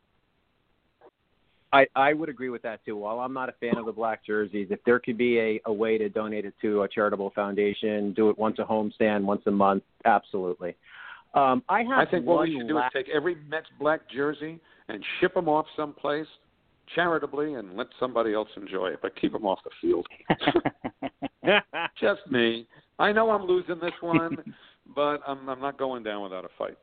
I would agree with that, too. While I'm not a fan of the black jerseys, if there could be a way to donate it to a charitable foundation, do it once a homestand, once a month, absolutely. I think what we should do is take every Mets black jersey and ship them off someplace charitably and let somebody else enjoy it, but keep them off the field. Just me. I know I'm losing this one, but I'm not going down without a fight.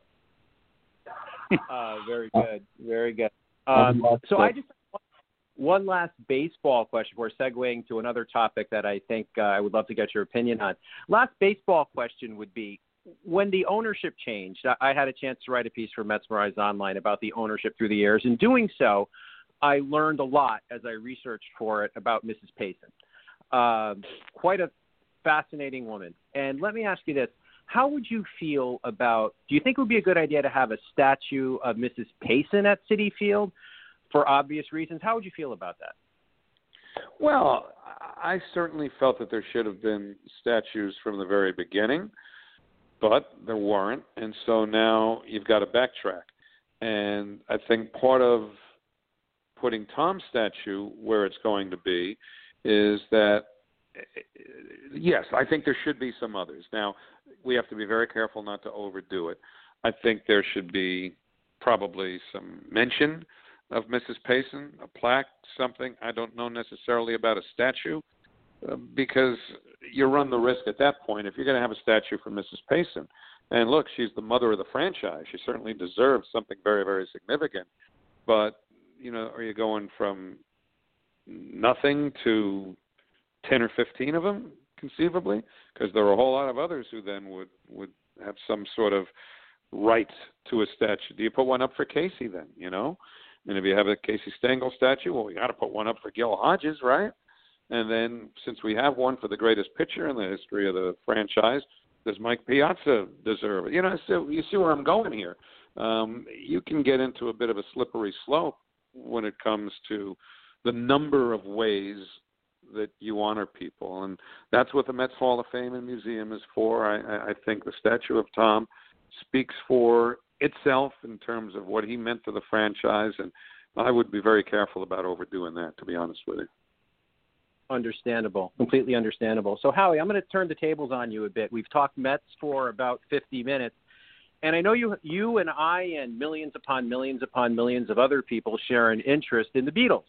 Very good. Very good. So I just one last baseball question before segueing to another topic that I think I would love to get your opinion on. Last baseball question would be, when the ownership changed, I had a chance to write a piece for Metsmerize Online about the ownership through the years. In doing so, I learned a lot as I researched for it about Mrs. Payson. Quite a fascinating woman. And let me ask you this. How would you feel about, do you think it would be a good idea to have a statue of Mrs. Payson at Citi Field for obvious reasons? How would you feel about that? Well, I certainly felt that there should have been statues from the very beginning, but there weren't. And so now you've got to backtrack. And I think part of putting Tom's statue where it's going to be is that, yes, I think there should be some others. Now, we have to be very careful not to overdo it. I think there should be probably some mention of Mrs. Payson, a plaque, something. I don't know necessarily about a statue because you run the risk at that point if you're going to have a statue for Mrs. Payson. And look, she's the mother of the franchise. She certainly deserves something very, very significant. But, you know, are you going from nothing to 10 or 15 of them, conceivably? Because there are a whole lot of others who then would have some sort of right to a statue. Do you put one up for Casey then, you know? And if you have a Casey Stengel statue, well, we got to put one up for Gil Hodges, right? And then since we have one for the greatest pitcher in the history of the franchise, does Mike Piazza deserve it? You know, so you see where I'm going here. You can get into a bit of a slippery slope when it comes to the number of ways that you honor people. And that's what the Mets Hall of Fame and Museum is for. I think the statue of Tom speaks for itself in terms of what he meant to the franchise, and I would be very careful about overdoing that, to be honest with you. Understandable, completely understandable. So, Howie, I'm going to turn the tables on you a bit. We've talked Mets for about 50 minutes, and I know you and I and millions upon millions upon millions of other people share an interest in the Beatles.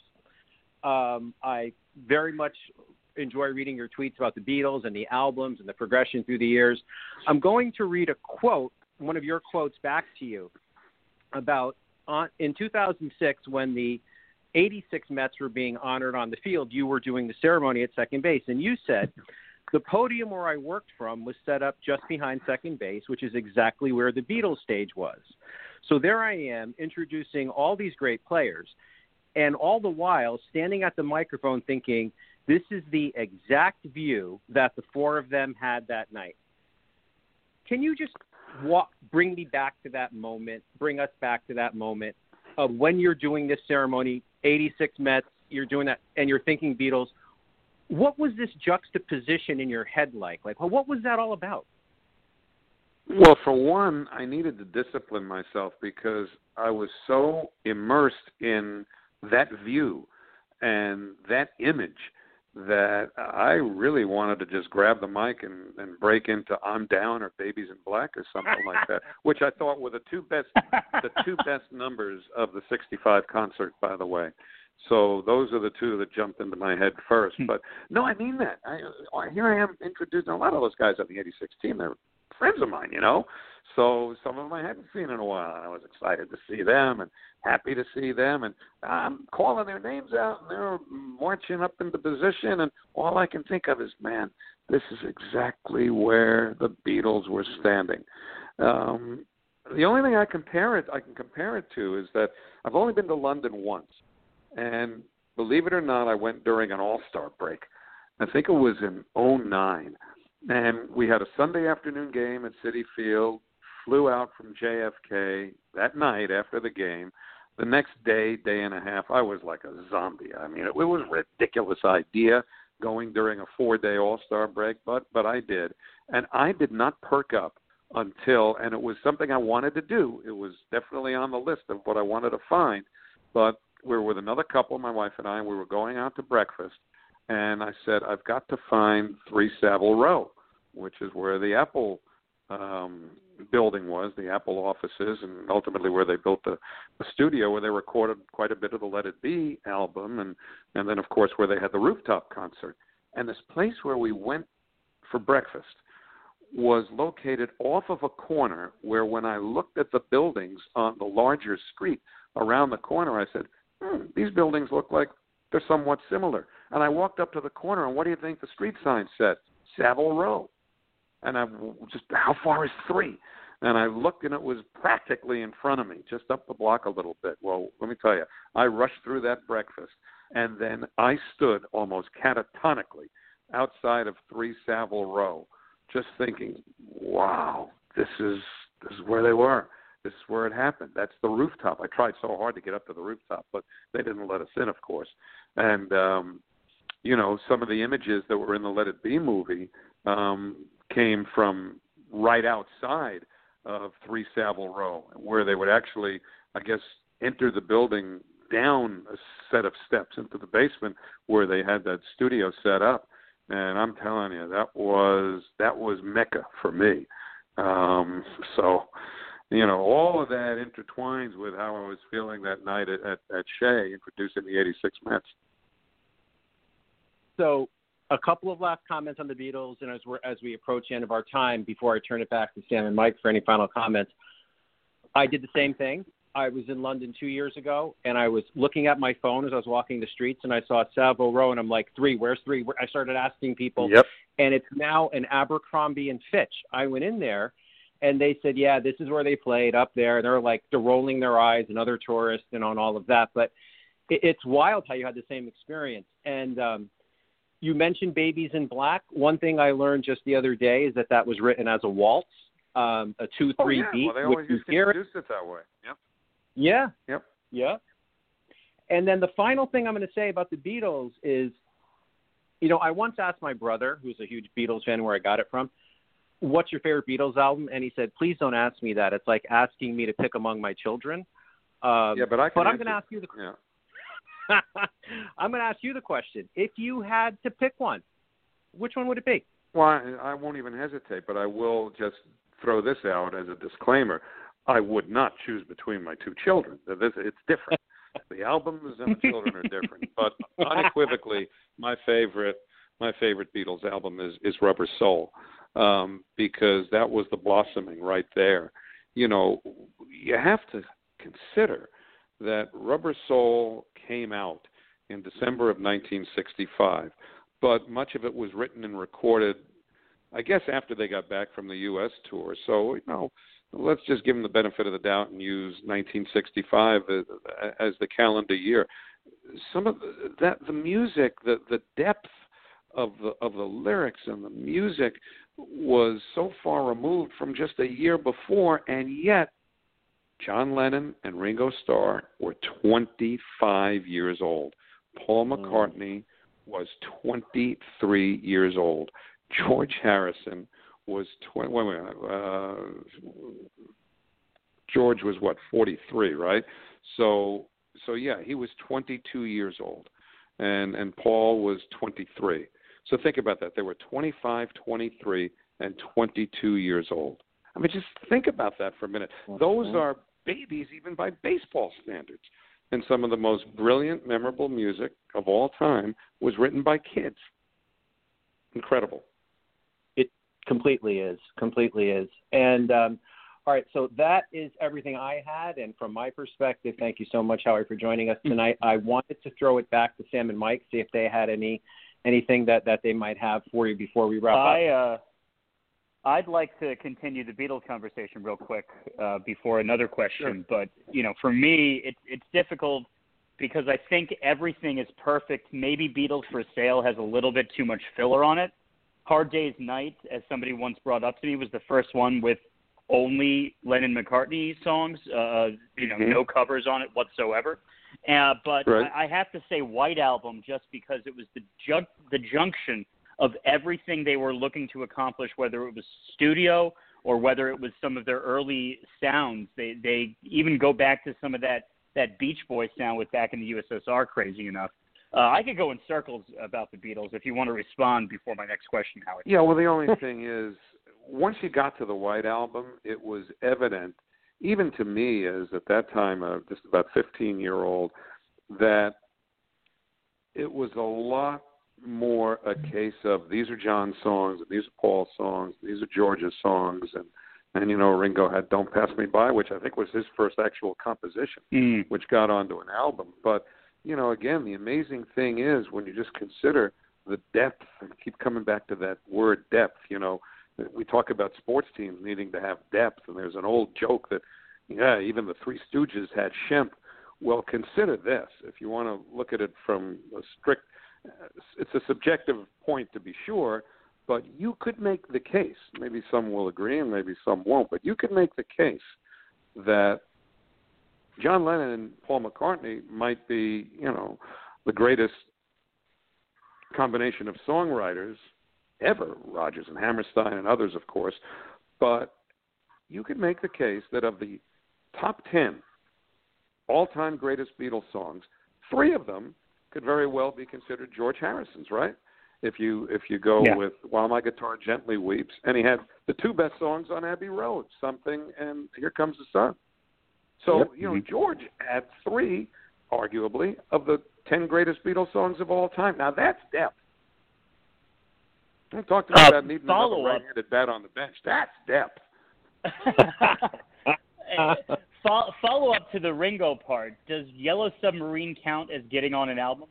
I very much enjoy reading your tweets about the Beatles and the albums and the progression through the years. I'm going to read a quote, one of your quotes back to you about in 2006 when the 86 Mets were being honored on the field, you were doing the ceremony at second base. And you said, the podium where I worked from was set up just behind second base, which is exactly where the Beatles stage was. So there I am introducing all these great players, and all the while standing at the microphone thinking, this is the exact view that the four of them had that night. Can you just bring us back to that moment of when you're doing this ceremony, 86 Mets, you're doing that, and you're thinking Beatles. What was this juxtaposition in your head like? Like, well, what was that all about? Well, for one, I needed to discipline myself because I was so immersed in that view and that image that I really wanted to just grab the mic and break into I'm Down or Babies in Black or something like that, which I thought were the two best numbers of the 65 concert, by the way. So those are the two that jumped into my head first. But no, I mean that. Here I am introducing a lot of those guys on the 86 team. They're friends of mine, you know. So some of them I hadn't seen in a while, and I was excited to see them and happy to see them. And I'm calling their names out, and they're marching up into position, and all I can think of is, man, this is exactly where the Beatles were standing. The only thing I can compare it to is that I've only been to London once, and believe it or not, I went during an All-Star break. I think it was in 2009. And we had a Sunday afternoon game at Citi Field, flew out from JFK that night after the game. The next day and a half, I was like a zombie. I mean, it was a ridiculous idea going during a 4-day All-Star break, but I did. And I did not perk up until, and it was something I wanted to do. It was definitely on the list of what I wanted to find. But we were with another couple, my wife and I, and we were going out to breakfast. And I said, I've got to find 3 Savile Row, which is where the Apple building was, the Apple offices, and ultimately where they built the studio where they recorded quite a bit of the Let It Be album, and then, of course, where they had the rooftop concert. And this place where we went for breakfast was located off of a corner where when I looked at the buildings on the larger street around the corner, I said, these buildings look like they're somewhat similar. And I walked up to the corner, and what do you think the street sign said? Savile Row. And I just, how far is 3? And I looked, and it was practically in front of me, just up the block a little bit. Well, let me tell you, I rushed through that breakfast, and then I stood almost catatonically outside of 3 Savile Row, just thinking, wow, this is where they were. This is where it happened. That's the rooftop. I tried so hard to get up to the rooftop, but they didn't let us in, of course. And, some of the images that were in the Let It Be movie came from right outside of 3 Savile Row, where they would actually, I guess, enter the building down a set of steps into the basement where they had that studio set up. And I'm telling you, that was Mecca for me. All of that intertwines with how I was feeling that night at Shea introducing the '86 Mets. So a couple of last comments on the Beatles, and as we approach the end of our time, before I turn it back to Sam and Mike for any final comments, I did the same thing. I was in London 2 years ago, and I was looking at my phone as I was walking the streets, and I saw Savile Row, and I'm like, 3, where's 3? I started asking people, Yep. And it's now an Abercrombie and Fitch. I went in there, and they said, yeah, this is where they played up there. And they're rolling their eyes, and other tourists and on all of that. But it's wild how you had the same experience. And you mentioned Babies in Black. One thing I learned just the other day is that was written as a waltz, a 2-3 beat. Well, they always used to introduce it that way. Yep. Yeah. Yep. Yeah. And then the final thing I'm going to say about the Beatles is, I once asked my brother, who's a huge Beatles fan, where I got it from, what's your favorite Beatles album? And he said, please don't ask me that. It's like asking me to pick among my children. But I'm going to ask you I'm going to ask you the question. If you had to pick one, which one would it be? Well, I won't even hesitate, but I will just throw this out as a disclaimer. I would not choose between my 2 children. It's different. The albums and the children are different. But unequivocally, my favorite Beatles album is Rubber Soul, because that was the blossoming right there. You have to consider that Rubber Soul came out in December of 1965, but much of it was written and recorded, I guess, after they got back from the U.S. tour. So, let's just give them the benefit of the doubt and use 1965 as the calendar year. Some of the music, the depth of the lyrics and the music was so far removed from just a year before, and yet John Lennon and Ringo Starr were 25 years old. Paul McCartney was 23 years old. George Harrison was George was 43, right? So yeah, he was 22 years old, and Paul was 23. So think about that. They were 25, 23, and 22 years old. I mean, just think about that for a minute. Those are babies even by baseball standards. And some of the most brilliant, memorable music of all time was written by kids. Incredible. It completely is. And all right, so that is everything I had. And from my perspective, thank you so much, Howie, for joining us tonight. I wanted to throw it back to Sam and Mike, see if they had anything that they might have for you before we wrap up. I'd like to continue the Beatles conversation real quick before another question. Sure. But, for me, it's difficult because I think everything is perfect. Maybe Beatles for Sale has a little bit too much filler on it. Hard Day's Night, as somebody once brought up to me, was the first one with only Lennon-McCartney songs, no covers on it whatsoever. But right. I have to say White Album just because it was the junction of everything they were looking to accomplish, whether it was studio or whether it was some of their early sounds. They even go back to some of that Beach Boys sound with Back in the USSR, crazy enough. I could go in circles about the Beatles if you want to respond before my next question, Howard. Yeah, well, the only thing is, once you got to the White Album, it was evident, even to me as at that time just about 15-year-old, that it was a lot more a case of these are John's songs, and these are Paul's songs, these are George's songs, and Ringo had Don't Pass Me By, which I think was his first actual composition, which got onto an album. But, again, the amazing thing is when you just consider the depth, and keep coming back to that word depth, we talk about sports teams needing to have depth, and there's an old joke that, even the Three Stooges had Shemp. Well, consider this. If you want to look at it from a strict, it's a subjective point to be sure, but you could make the case, maybe some will agree and maybe some won't, but you could make the case that John Lennon and Paul McCartney might be, the greatest combination of songwriters ever, Rodgers and Hammerstein and others, of course, but you could make the case that of the top 10 all-time greatest Beatles songs, 3 of them could very well be considered George Harrison's, right? If you go with While My Guitar Gently Weeps, and he had the 2 best songs on Abbey Road, Something and Here Comes the Sun. So, George had 3, arguably, of the 10 greatest Beatles songs of all time. Now, that's depth. Don't talk to me about needing another right-handed bat on the bench. That's depth. Follow up to the Ringo part. Does Yellow Submarine count as getting on an album?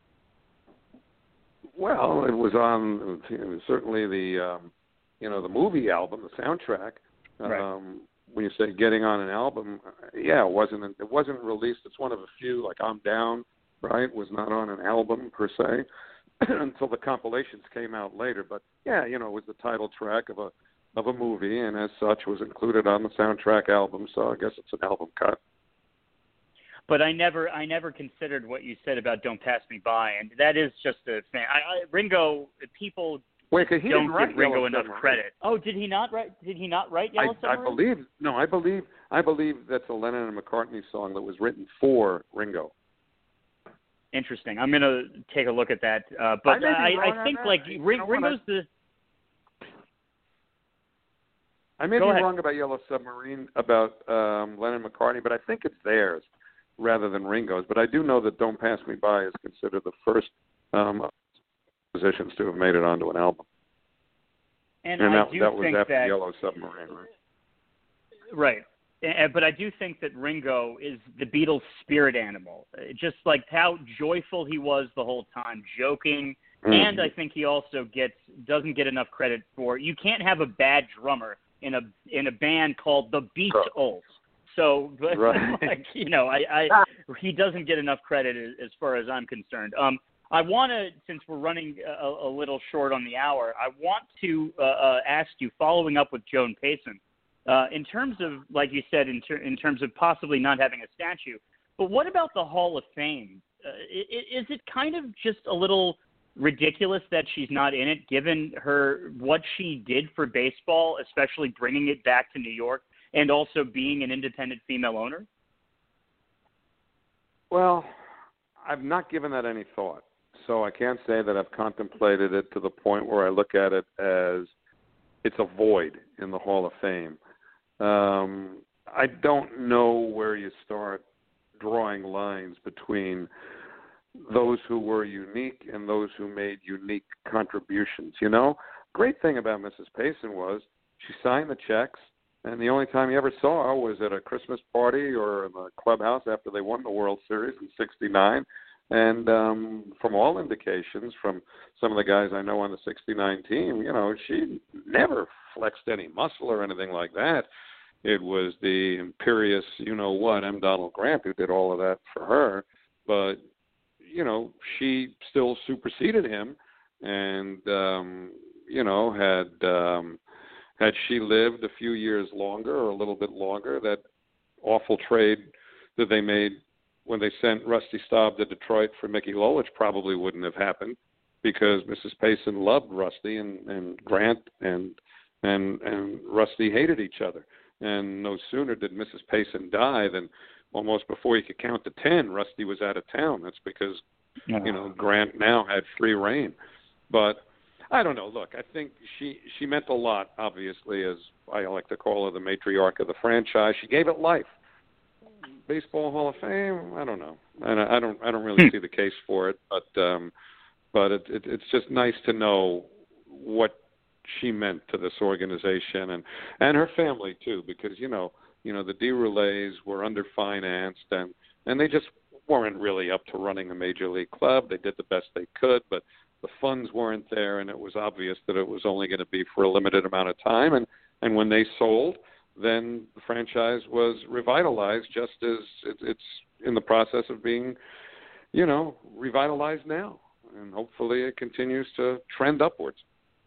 Well, it was certainly the the movie album, the soundtrack. Right. When you say getting on an album, it wasn't released. It's one of a few, like I'm Down, right? Was not on an album per se until the compilations came out later. But it was the title track of a movie, and as such was included on the soundtrack album. So I guess it's an album cut. But I never considered what you said about Don't Pass Me By, and that is just a fan. Ringo, people don't give Ringo enough credit. Oh, did he not write Yellow Submarine? I believe that's a Lennon and McCartney song that was written for Ringo. Interesting. I'm going to take a look at that. But I think Ringo's the. I may be wrong about Yellow Submarine, about Lennon and McCartney, but I think it's theirs rather than Ringo's. But I do know that Don't Pass Me By is considered the first musicians to have made it onto an album. And that was after Yellow Submarine, right? Right. But I do think that Ringo is the Beatles' spirit animal. Just like how joyful he was the whole time, joking. And I think he also doesn't get enough credit for. You can't have a bad drummer in a band called the Beatles. So, but right. He doesn't get enough credit as far as I'm concerned. I want to, since we're running a little short on the hour, I want to ask you, following up with Joan Payson, in terms of, like you said, in terms of possibly not having a statue, but what about the Hall of Fame? Is it kind of just a little ridiculous that she's not in it, given what she did for baseball, especially bringing it back to New York and also being an independent female owner? Well, I've not given that any thought, so I can't say that I've contemplated it to the point where I look at it as it's a void in the Hall of Fame. I don't know where you start drawing lines between those who were unique and those who made unique contributions. Great thing about Mrs. Payson was she signed the checks, and the only time you ever saw her was at a Christmas party or in the clubhouse after they won the World Series in '69. And from all indications, from some of the guys I know on the '69 team, she never flexed any muscle or anything like that. It was the imperious, M. Donald Grant who did all of that for her. But she still superseded him and, Had she lived a few years longer or a little bit longer, that awful trade that they made when they sent Rusty Staub to Detroit for Mickey Lolich probably wouldn't have happened, because Mrs. Payson loved Rusty, and Grant and Rusty hated each other. And no sooner did Mrs. Payson die than almost before you could count to 10, Rusty was out of town. That's because, Grant now had free reign. But I don't know. Look, I think she meant a lot, obviously, as I like to call her, the matriarch of the franchise. She gave it life. Baseball Hall of Fame, I don't know. And I don't really see the case for it, but it's just nice to know what she meant to this organization and her family too, because the DeRoulets were underfinanced and they just weren't really up to running a major league club. They did the best they could, but the funds weren't there, and it was obvious that it was only going to be for a limited amount of time. And when they sold, then the franchise was revitalized, just as it's in the process of being, revitalized now. And hopefully it continues to trend upwards.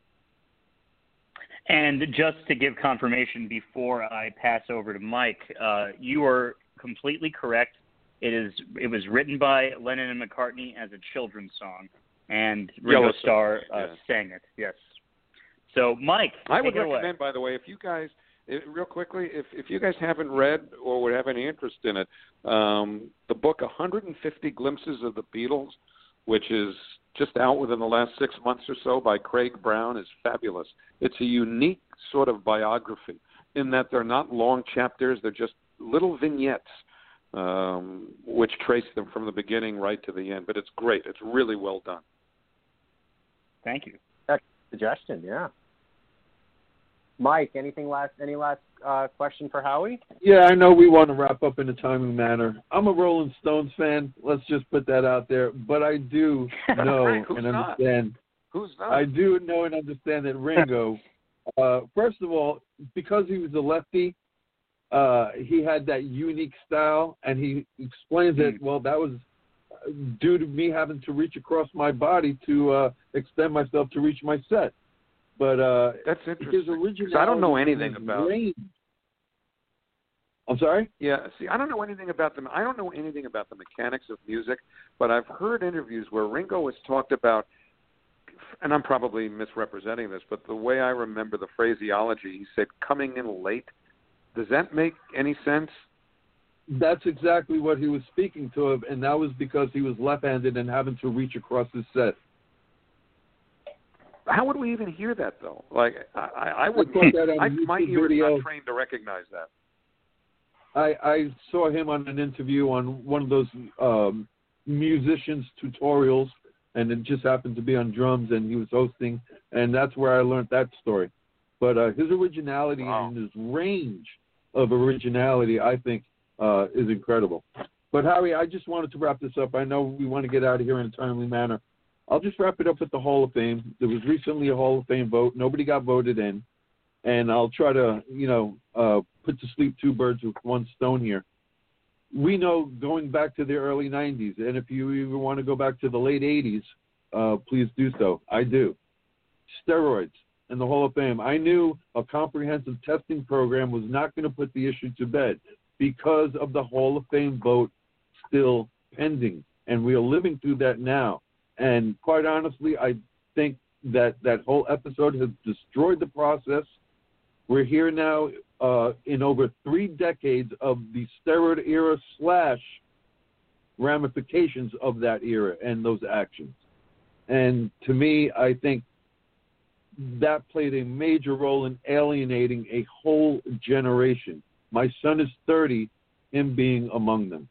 And just to give confirmation before I pass over to Mike, you are completely correct. It was written by Lennon and McCartney as a children's song, and Ringo Starr sang it. Yes. So, Mike, I would take it recommend, away. by the way, if you guys, real quickly, if you guys haven't read or would have any interest in it, the book 150 Glimpses of the Beatles, which is just out within the last 6 months or so by Craig Brown, is fabulous. It's a unique sort of biography in that they're not long chapters. They're just little vignettes which trace them from the beginning right to the end. But it's great. It's really well done. Thank you. Excellent suggestion, yeah. Mike, any last question for Howie? Yeah, I know we want to wrap up in a timely manner. I'm a Rolling Stones fan. Let's just put that out there. But I do know and understand. Who's not? I do know and understand that Ringo, first of all, because he was a lefty, he had that unique style, and he explains that, well, that was due to me having to reach across my body to extend myself to reach my set. But that's interesting. His originality, I don't know anything about. I'm sorry? Yeah, see, I don't know anything about them. I don't know anything about the mechanics of music, but I've heard interviews where Ringo has talked about, and I'm probably misrepresenting this, but the way I remember the phraseology, he said coming in late. Does that make any sense? That's exactly what he was speaking to, and that was because he was left-handed and having to reach across his set. How would we even hear that, though? Like, I would. My ear is not trained to recognize that. I saw him on an interview on one of those musicians' tutorials, and it just happened to be on drums, and he was hosting, and that's where I learned that story. But his originality and his range of originality, I think, is incredible. But, Howie, I just wanted to wrap this up. I know we want to get out of here in a timely manner. I'll just wrap it up with the Hall of Fame. There was recently a Hall of Fame vote. Nobody got voted in. And I'll try to, put to sleep two birds with one stone here. We know going back to the early 90s, and if you even want to go back to the late 80s, please do so. I do. Steroids in the Hall of Fame. I knew a comprehensive testing program was not going to put the issue to bed because of the Hall of Fame vote still pending. And we are living through that now. And quite honestly, I think that whole episode has destroyed the process. We're here now in over 3 decades of the steroid era / ramifications of that era and those actions. And to me, I think that played a major role in alienating a whole generation. My son is 30, him being among them.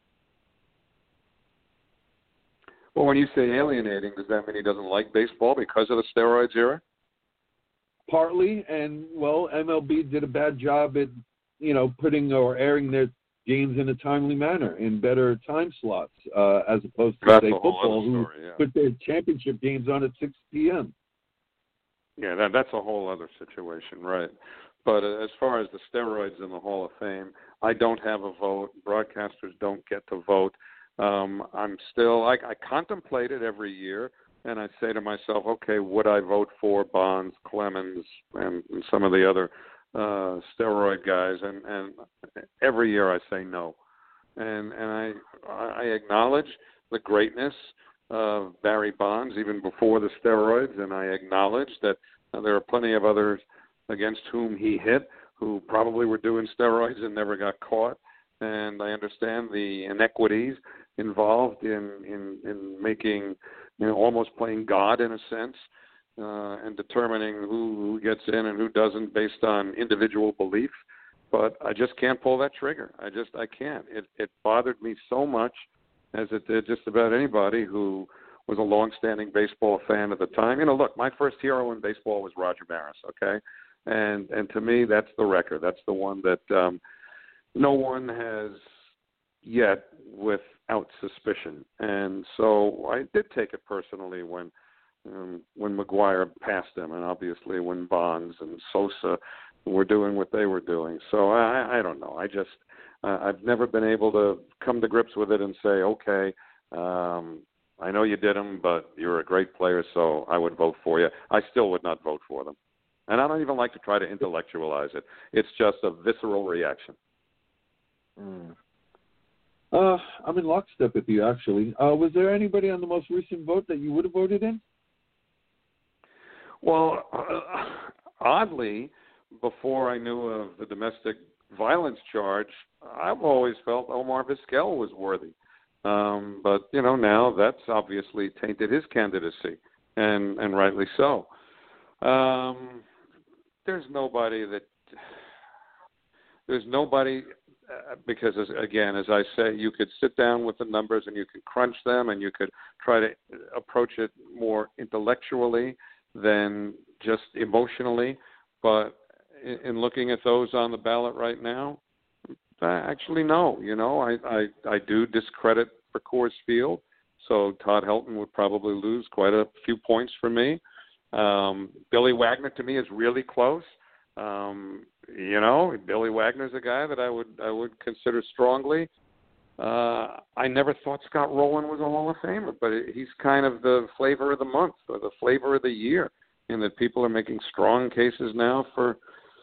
Well, when you say alienating, does that mean he doesn't like baseball because of the steroids era? Partly, and, well, MLB did a bad job at, putting or airing their games in a timely manner, in better time slots, as opposed to, say, football, who put their championship games on at 6 p.m. Yeah, that's a whole other situation, right. But as far as the steroids in the Hall of Fame, I don't have a vote. Broadcasters don't get to vote. I'm still, I contemplate it every year, and I say to myself, okay, would I vote for Bonds, Clemens, and some of the other steroid guys, and every year I say no. And I acknowledge the greatness of Barry Bonds even before the steroids, and I acknowledge that there are plenty of others against whom he hit who probably were doing steroids and never got caught. And I understand the inequities involved in making, almost playing God in a sense, and determining who gets in and who doesn't based on individual belief. But I just can't pull that trigger. I can't. It bothered me so much, as it did just about anybody who was a long-standing baseball fan at the time. Look, my first hero in baseball was Roger Maris, okay? And to me, that's the record. That's the one that no one has yet without suspicion. And so I did take it personally when McGwire passed him, and obviously when Bonds and Sosa were doing what they were doing. So I don't know. I've never been able to come to grips with it and say, okay, I know you did them, but you're a great player, so I would vote for you. I still would not vote for them. And I don't even like to try to intellectualize it. It's just a visceral reaction. I'm in lockstep with you, actually. Was there anybody on the most recent vote that you would have voted in? Well, oddly, before I knew of the domestic violence charge, I've always felt Omar Vizquel was worthy. But, now that's obviously tainted his candidacy, and rightly so. There's nobody because, as I say, you could sit down with the numbers and you could crunch them and you could try to approach it more intellectually than just emotionally. But in looking at those on the ballot right now, actually, no. I do discredit for Coors Field, so Todd Helton would probably lose quite a few points for me. Billy Wagner, to me, is really close. Billy Wagner's a guy that I would consider strongly. I never thought Scott Rowland was a Hall of Famer, but he's kind of the flavor of the month or the flavor of the year, in that people are making strong cases now for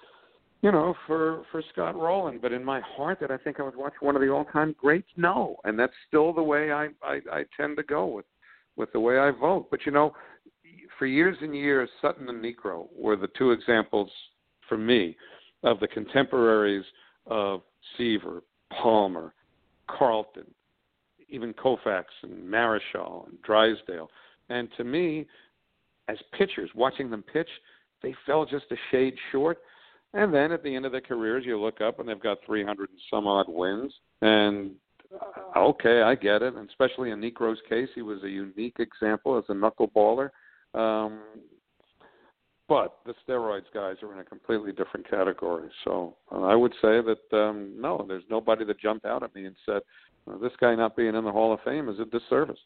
Scott Rowland. But in my heart, that I think I would watch one of the all-time greats? No, and that's still the way I tend to go with the way I vote. But for years and years, Sutton and Niekro were the two examples for me of the contemporaries of Seaver, Palmer, Carlton, even Koufax and Marichal and Drysdale. And to me, as pitchers, watching them pitch, they fell just a shade short. And then at the end of their careers, you look up and they've got 300 and some odd wins. And okay, I get it. And especially in Niekro's case, he was a unique example as a knuckleballer. But the steroids guys are in a completely different category. So I would say that, no, there's nobody that jumped out at me and said, this guy not being in the Hall of Fame is a disservice.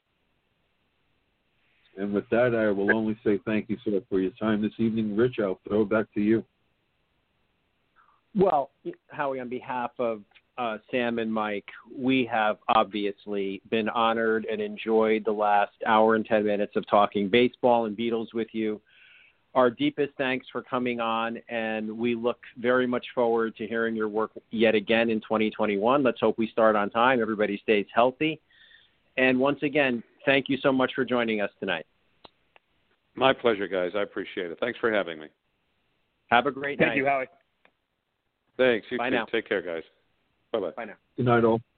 And with that, I will only say thank you, sir, for your time this evening. Rich, I'll throw it back to you. Well, Howie, on behalf of Sam and Mike, we have obviously been honored and enjoyed the last hour and 10 minutes of talking baseball and Beatles with you. Our deepest thanks for coming on, and we look very much forward to hearing your work yet again in 2021. Let's hope we start on time. Everybody stays healthy. And once again, thank you so much for joining us tonight. My pleasure, guys. I appreciate it. Thanks for having me. Have a great night. Thank you, Howie. Thanks. You Bye too. now. Take care, guys. Bye-bye. Bye now. Good night, all.